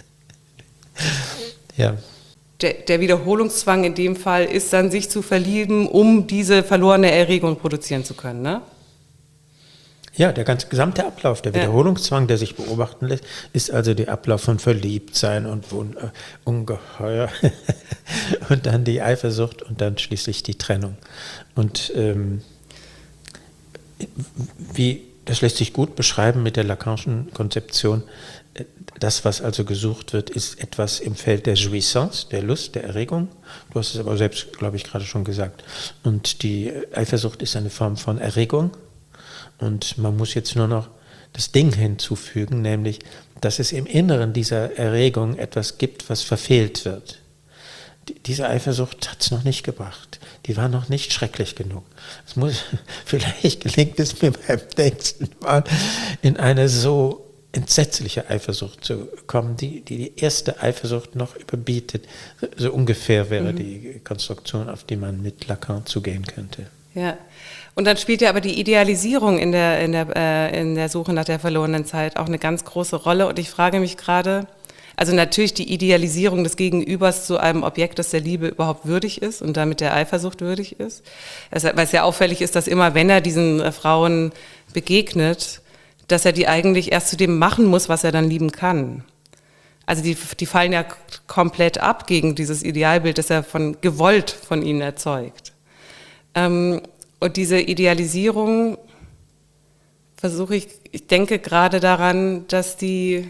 Ja.
Der, der Wiederholungszwang in dem Fall ist dann, sich zu verlieben, um diese verlorene Erregung produzieren zu können, ne?
Ja, der ganze gesamte Ablauf, der Wiederholungszwang, der sich beobachten lässt, ist also der Ablauf von Verliebtsein und Wun- äh, Ungeheuer und dann die Eifersucht und dann schließlich die Trennung. Und ähm, wie, das lässt sich gut beschreiben mit der Lacanischen Konzeption. Das, was also gesucht wird, ist etwas im Feld der Jouissance, der Lust, der Erregung. Du hast es aber selbst, glaube ich, gerade schon gesagt. Und die Eifersucht ist eine Form von Erregung. Und man muss jetzt nur noch das Ding hinzufügen, nämlich, dass es im Inneren dieser Erregung etwas gibt, was verfehlt wird. Die, diese Eifersucht hat es noch nicht gebracht. Die war noch nicht schrecklich genug. Es muss, vielleicht gelingt es mir beim nächsten Mal, in eine so entsetzliche Eifersucht zu kommen, die, die die erste Eifersucht noch überbietet. So ungefähr wäre mhm. die Konstruktion, auf die man mit Lacan zugehen könnte.
Ja. Und dann spielt ja aber die Idealisierung in der, in der, äh, in der Suche nach der verlorenen Zeit auch eine ganz große Rolle. Und ich frage mich gerade, also natürlich die Idealisierung des Gegenübers zu einem Objekt, das der Liebe überhaupt würdig ist und damit der Eifersucht würdig ist. Weil es ja auffällig ist, dass immer, wenn er diesen äh, Frauen begegnet, dass er die eigentlich erst zu dem machen muss, was er dann lieben kann. Also die, die fallen ja komplett ab gegen dieses Idealbild, das er von gewollt von ihnen erzeugt. Ähm, Und diese Idealisierung versuche ich, ich denke gerade daran, dass die,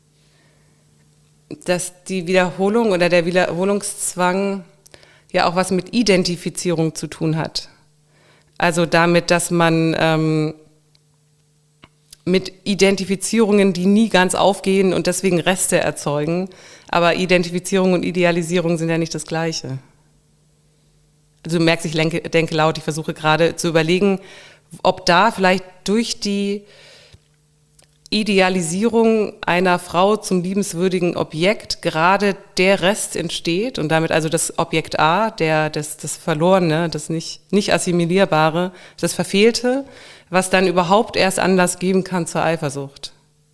dass die Wiederholung oder der Wiederholungszwang ja auch was mit Identifizierung zu tun hat. Also damit, dass man ähm, mit Identifizierungen, die nie ganz aufgehen und deswegen Reste erzeugen, aber Identifizierung und Idealisierung sind ja nicht das Gleiche. Also du merkst, ich denke, denke laut, ich versuche gerade zu überlegen, ob da vielleicht durch die Idealisierung einer Frau zum liebenswürdigen Objekt gerade der Rest entsteht und damit also das Objekt A, der, das, das Verlorene, das nicht, nicht Assimilierbare, das Verfehlte, was dann überhaupt erst Anlass geben kann zur Eifersucht.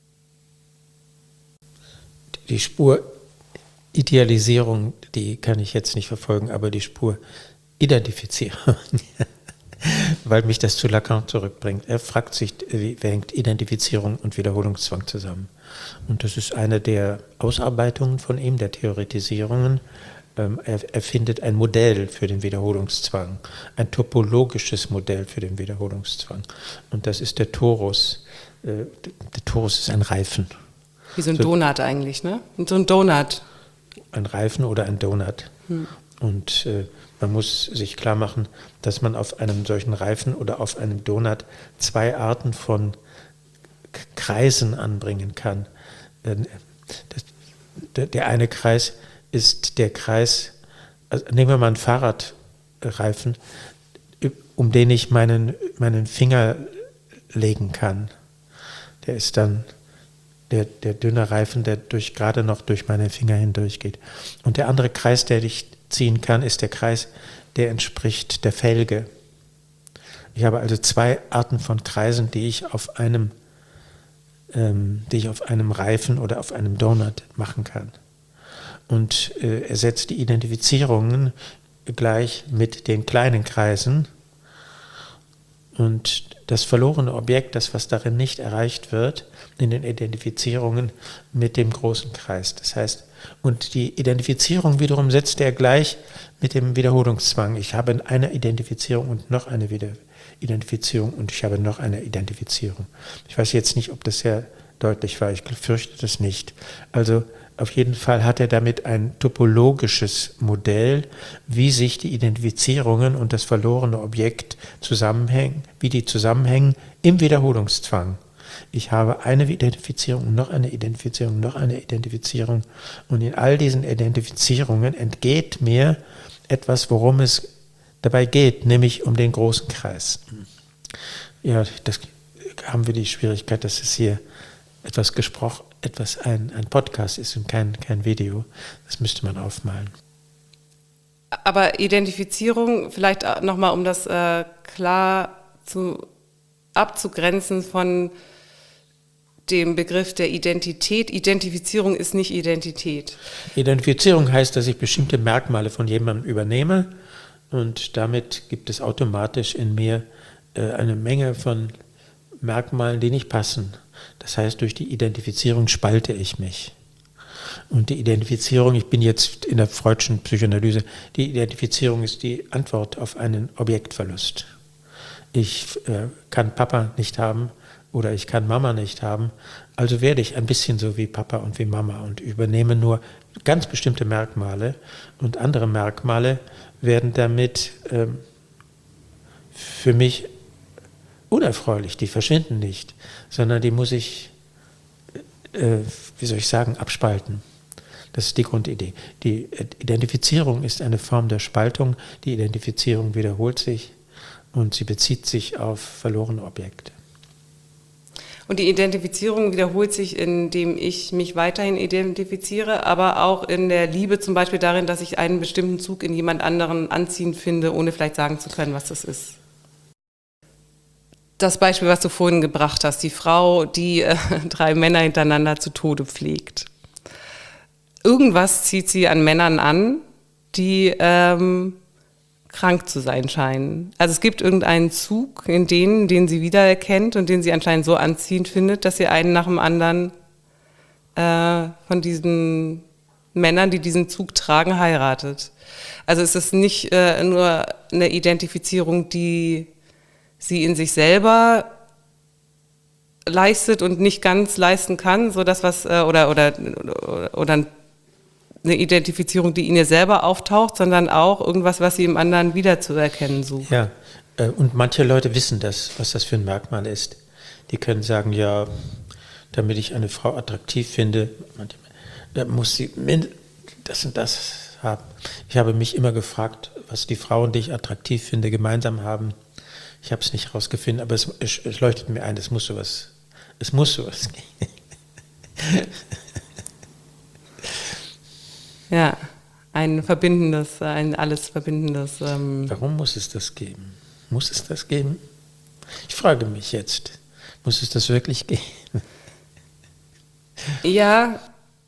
Die Spur Idealisierung, die kann ich jetzt nicht verfolgen, aber die Spur Identifizierung, weil mich das zu Lacan zurückbringt. Er fragt sich, wie hängt Identifizierung und Wiederholungszwang zusammen? Und das ist eine der Ausarbeitungen von ihm, der Theoretisierungen. Er, er findet ein Modell für den Wiederholungszwang, ein topologisches Modell für den Wiederholungszwang. Und das ist der Torus. Der Torus ist ein Reifen.
Wie so ein so, Donut eigentlich, ne? So ein Donut.
Ein Reifen oder ein Donut. Hm. Und äh, man muss sich klar machen, dass man auf einem solchen Reifen oder auf einem Donut zwei Arten von K- Kreisen anbringen kann. Äh, das, der, der eine Kreis ist der Kreis, also nehmen wir mal einen Fahrradreifen, um den ich meinen, meinen Finger legen kann. Der ist dann der, der dünne Reifen, der durch, gerade noch durch meine Finger hindurch geht. Und der andere Kreis, der ich ziehen kann, ist der Kreis, der entspricht der Felge. Ich habe also zwei Arten von Kreisen, die ich auf einem, ähm, die ich auf einem Reifen oder auf einem Donut machen kann. Und äh, er setzt die Identifizierungen gleich mit den kleinen Kreisen. Und das verlorene Objekt, das, was darin nicht erreicht wird, in den Identifizierungen mit dem großen Kreis. Das heißt, und die Identifizierung wiederum setzt er gleich mit dem Wiederholungszwang. Ich habe eine Identifizierung und noch eine Identifizierung und ich habe noch eine Identifizierung. Ich weiß jetzt nicht, ob das sehr deutlich war. Ich fürchte das nicht. Also auf jeden Fall hat er damit ein topologisches Modell, wie sich die Identifizierungen und das verlorene Objekt zusammenhängen, wie die zusammenhängen im Wiederholungszwang. Ich habe eine Identifizierung, noch eine Identifizierung, noch eine Identifizierung und in all diesen Identifizierungen entgeht mir etwas, worum es dabei geht, nämlich um den großen Kreis. Ja, das haben wir die Schwierigkeit, dass es hier etwas gesprochen, etwas ein, ein Podcast ist und kein, kein Video. Das müsste man aufmalen.
aber Identifizierung, vielleicht nochmal, um das äh, klar zu, abzugrenzen von dem Begriff der Identität. Identifizierung ist nicht Identität.
Identifizierung heißt, dass ich bestimmte Merkmale von jemandem übernehme und damit gibt es automatisch in mir äh, eine Menge von Merkmalen, die nicht passen. Das heißt, durch die Identifizierung spalte ich mich. Und die Identifizierung, ich bin jetzt in der Freudschen Psychoanalyse, die Identifizierung ist die Antwort auf einen Objektverlust. Ich äh, kann Papa nicht haben oder ich kann Mama nicht haben, also werde ich ein bisschen so wie Papa und wie Mama und übernehme nur ganz bestimmte Merkmale und andere Merkmale werden damit ähm, für mich unerfreulich, die verschwinden nicht, sondern die muss ich, äh, wie soll ich sagen, abspalten. Das ist die Grundidee. Die Identifizierung ist eine Form der Spaltung, die Identifizierung wiederholt sich und sie bezieht sich auf verlorene Objekte.
Und die Identifizierung wiederholt sich, indem ich mich weiterhin identifiziere, aber auch in der Liebe zum Beispiel darin, dass ich einen bestimmten Zug in jemand anderen anziehend finde, ohne vielleicht sagen zu können, was das ist. Das Beispiel, was du vorhin gebracht hast, die Frau, die äh, drei Männer hintereinander zu Tode pflegt. Irgendwas zieht sie an Männern an, die ähm, krank zu sein scheinen. Also es gibt irgendeinen Zug in denen, den sie wiedererkennt und den sie anscheinend so anziehend findet, dass sie einen nach dem anderen äh, von diesen Männern, die diesen Zug tragen, heiratet. Also es ist nicht äh, nur eine Identifizierung, die sie in sich selber leistet und nicht ganz leisten kann, so das was äh, oder oder oder eine Identifizierung, die in ihr selber auftaucht, sondern auch irgendwas, was sie im anderen wiederzuerkennen sucht.
Ja, äh, und manche Leute wissen das, was das für ein Merkmal ist. Die können sagen, ja, damit ich eine Frau attraktiv finde, da muss sie das und das haben. Ich habe mich immer gefragt, was die Frauen, die ich attraktiv finde, gemeinsam haben. Ich habe es nicht herausgefunden, aber es, es, es leuchtet mir ein, es muss sowas, es muss sowas geben.
Ja, ein verbindendes, ein alles verbindendes. Ähm
Warum muss es das geben? Muss es das geben? Ich frage mich jetzt, muss es das wirklich geben?
Ja,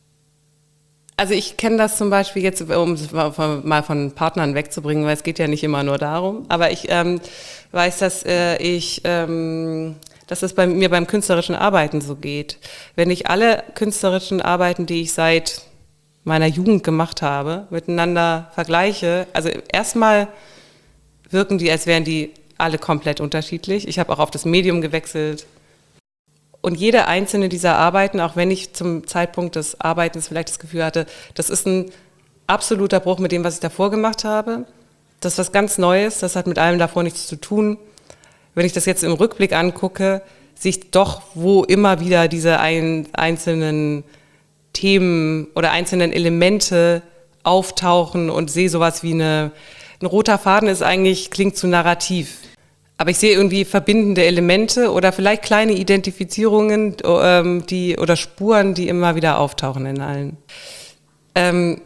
also ich kenne das zum Beispiel jetzt, um es mal von Partnern wegzubringen, weil es geht ja nicht immer nur darum, aber ich ähm, weiß, dass äh, ich, ähm, dass es bei mir beim künstlerischen Arbeiten so geht. Wenn ich alle künstlerischen Arbeiten, die ich seit meiner Jugend gemacht habe, miteinander vergleiche, also erstmal wirken die, als wären die alle komplett unterschiedlich. Ich habe auch auf das Medium gewechselt. Und jede einzelne dieser Arbeiten, auch wenn ich zum Zeitpunkt des Arbeitens vielleicht das Gefühl hatte, das ist ein absoluter Bruch mit dem, was ich davor gemacht habe, das ist was ganz Neues, das hat mit allem davor nichts zu tun. Wenn ich das jetzt im Rückblick angucke, sehe ich doch, wo immer wieder diese ein, einzelnen Themen oder einzelnen Elemente auftauchen und sehe sowas wie eine, ein roter Faden ist eigentlich, klingt zu narrativ. Aber ich sehe irgendwie verbindende Elemente oder vielleicht kleine Identifizierungen ähm, die, oder Spuren, die immer wieder auftauchen in allen. Ähm,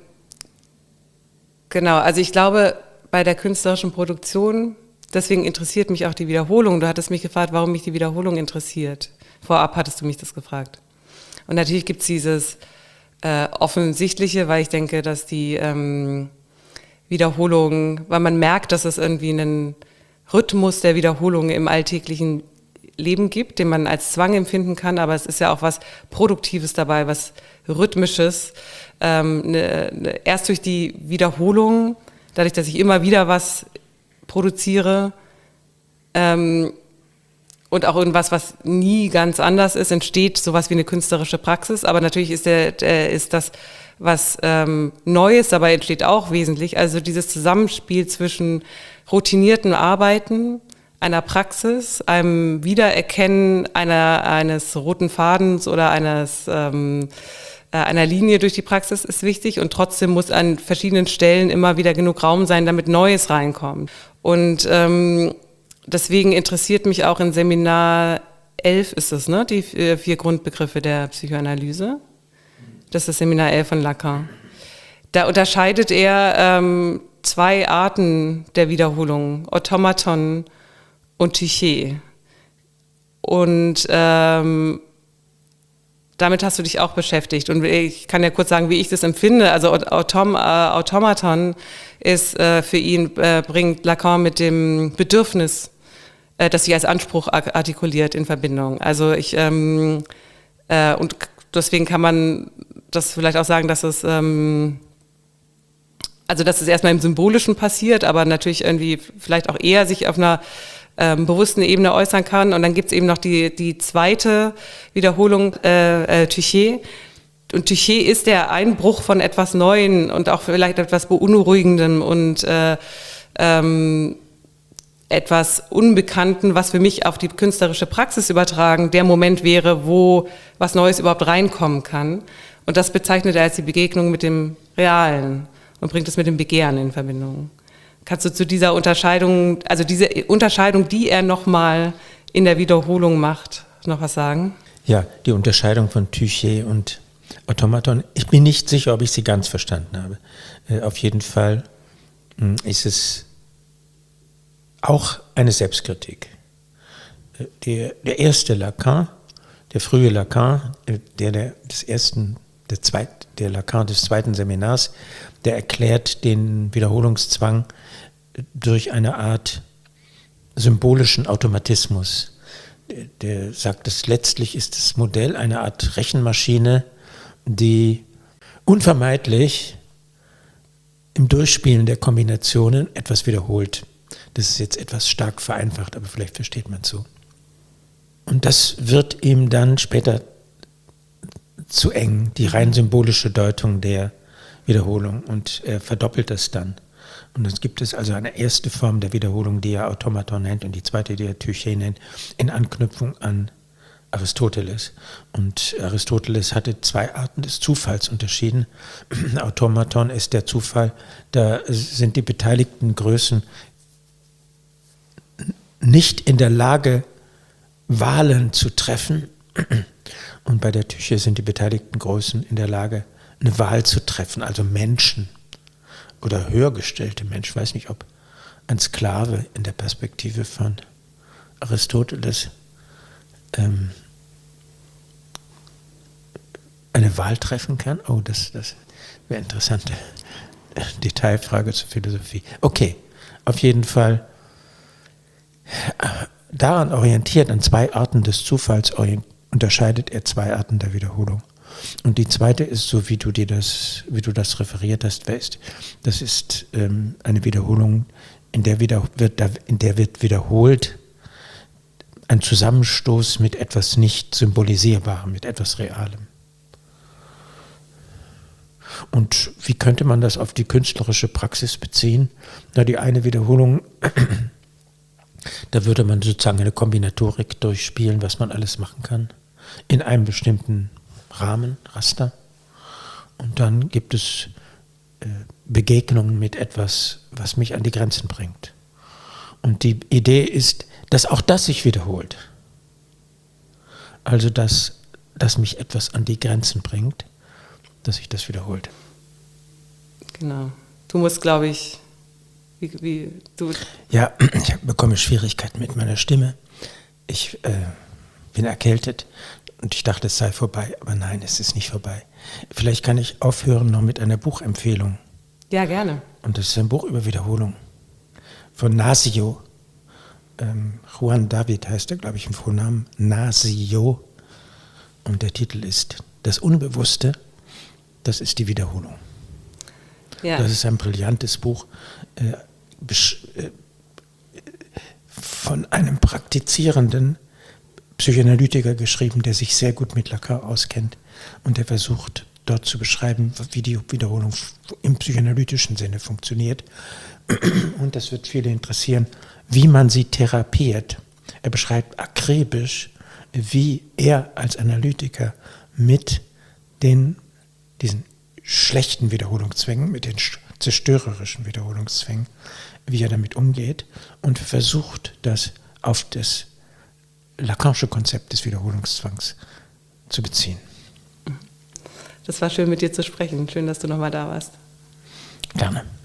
genau, also ich glaube, bei der künstlerischen Produktion, deswegen interessiert mich auch die Wiederholung. Du hattest mich gefragt, warum mich die Wiederholung interessiert. Vorab hattest du mich das gefragt. Und natürlich gibt es dieses äh, Offensichtliche, weil ich denke, dass die ähm, Wiederholung, weil man merkt, dass es irgendwie einen Rhythmus der Wiederholung im alltäglichen Leben gibt, den man als Zwang empfinden kann, aber es ist ja auch was Produktives dabei, was Rhythmisches. Ähm, ne, ne, erst durch die Wiederholung, dadurch, dass ich immer wieder was produziere ähm, und auch irgendwas, was nie ganz anders ist, entsteht sowas wie eine künstlerische Praxis, aber natürlich ist, der, der, ist das was ähm, Neues, dabei entsteht auch wesentlich, also dieses Zusammenspiel zwischen routinierten Arbeiten, einer Praxis, einem Wiedererkennen einer, eines roten Fadens oder eines, ähm, äh, einer Linie durch die Praxis ist wichtig und trotzdem muss an verschiedenen Stellen immer wieder genug Raum sein, damit Neues reinkommt. Und ähm, deswegen interessiert mich auch in Seminar elf ist es, ne, die vier Grundbegriffe der Psychoanalyse. Das ist Seminar elf von Lacan. Da unterscheidet er ähm, zwei Arten der Wiederholung, Automaton und Tyché. Und ähm, damit hast du dich auch beschäftigt. Und ich kann ja kurz sagen, wie ich das empfinde. Also Autom, äh, Automaton ist äh, für ihn, äh, bringt Lacan mit dem Bedürfnis, äh, das sich als Anspruch artikuliert, in Verbindung. Also ich, ähm, äh, und deswegen kann man das vielleicht auch sagen, dass es, ähm, also dass es erstmal im Symbolischen passiert, aber natürlich irgendwie vielleicht auch eher sich auf einer ähm, bewussten Ebene äußern kann. Und dann gibt es eben noch die, die zweite Wiederholung, äh, äh, Tyché. Und Tyché ist der Einbruch von etwas Neuen und auch vielleicht etwas Beunruhigendem und äh, ähm, etwas Unbekannten, was für mich auf die künstlerische Praxis übertragen der Moment wäre, wo was Neues überhaupt reinkommen kann. Und das bezeichnet er als die Begegnung mit dem Realen und bringt es mit dem Begehren in Verbindung. Kannst du zu dieser Unterscheidung, also diese Unterscheidung, die er nochmal in der Wiederholung macht, noch was sagen?
Ja, die Unterscheidung von Tyché und Automaton. Ich bin nicht sicher, ob ich sie ganz verstanden habe. Äh, auf jeden Fall mh, ist es auch eine Selbstkritik. Äh, der, der erste Lacan, der frühe Lacan, äh, der, der des ersten, der zweit, der Lacan des zweiten Seminars, der erklärt den Wiederholungszwang durch eine Art symbolischen Automatismus. Der, der sagt, dass letztlich ist das Modell eine Art Rechenmaschine, die unvermeidlich im Durchspielen der Kombinationen etwas wiederholt. Das ist jetzt etwas stark vereinfacht, aber vielleicht versteht man es so. Und das wird ihm dann später zu eng, die rein symbolische Deutung der Wiederholung, und er verdoppelt das dann. Und dann gibt es also eine erste Form der Wiederholung, die er Automaton nennt, und die zweite, die er Tyché nennt, in Anknüpfung an Aristoteles. Und Aristoteles hatte zwei Arten des Zufalls unterschieden. Automaton ist der Zufall, da sind die beteiligten Größen nicht in der Lage, Wahlen zu treffen. Und bei der Tyché sind die beteiligten Größen in der Lage, eine Wahl zu treffen, also Menschen oder höhergestellte Menschen. Ich weiß nicht, ob ein Sklave in der Perspektive von Aristoteles ähm, eine Wahl treffen kann. Oh, das, das wäre eine interessante Detailfrage zur Philosophie. Okay, auf jeden Fall daran orientiert, an zwei Arten des Zufalls unterscheidet er zwei Arten der Wiederholung. Und die zweite ist, so wie du dir das, wie du das referiert hast, West, das ist ähm, eine Wiederholung, in der, wieder, wird, in der wird wiederholt ein Zusammenstoß mit etwas nicht Symbolisierbarem, mit etwas Realem. Und wie könnte man das auf die künstlerische Praxis beziehen? Na, die eine Wiederholung, da würde man sozusagen eine Kombinatorik durchspielen, was man alles machen kann, in einem bestimmten Rahmen, Raster. Und dann gibt es äh, Begegnungen mit etwas, was mich an die Grenzen bringt. Und die Idee ist, dass auch das sich wiederholt. Also, dass, dass mich etwas an die Grenzen bringt, dass sich das wiederholt.
Genau. Du musst, glaube ich, wie, wie du...
Ja, ich bekomme Schwierigkeiten mit meiner Stimme. Ich äh, bin erkältet. Und ich dachte, es sei vorbei, aber nein, es ist nicht vorbei. Vielleicht kann ich aufhören noch mit einer Buchempfehlung.
Ja, gerne.
Und das ist ein Buch über Wiederholung von Nasio. Ähm, Juan David heißt er, glaube ich, im Vornamen. Nasio. Und der Titel ist Das Unbewusste, das ist die Wiederholung. Ja. Das ist ein brillantes Buch äh, besch- äh, von einem praktizierenden Psychoanalytiker geschrieben, der sich sehr gut mit Lacan auskennt und der versucht, dort zu beschreiben, wie die Wiederholung im psychoanalytischen Sinne funktioniert. Und das wird viele interessieren, wie man sie therapiert. Er beschreibt akribisch, wie er als Analytiker mit den, diesen schlechten Wiederholungszwängen, mit den zerstörerischen Wiederholungszwängen, wie er damit umgeht und versucht, das auf das Lacanische Konzept des Wiederholungszwangs zu beziehen.
Das war schön, mit dir zu sprechen. Schön, dass du nochmal da warst.
Gerne.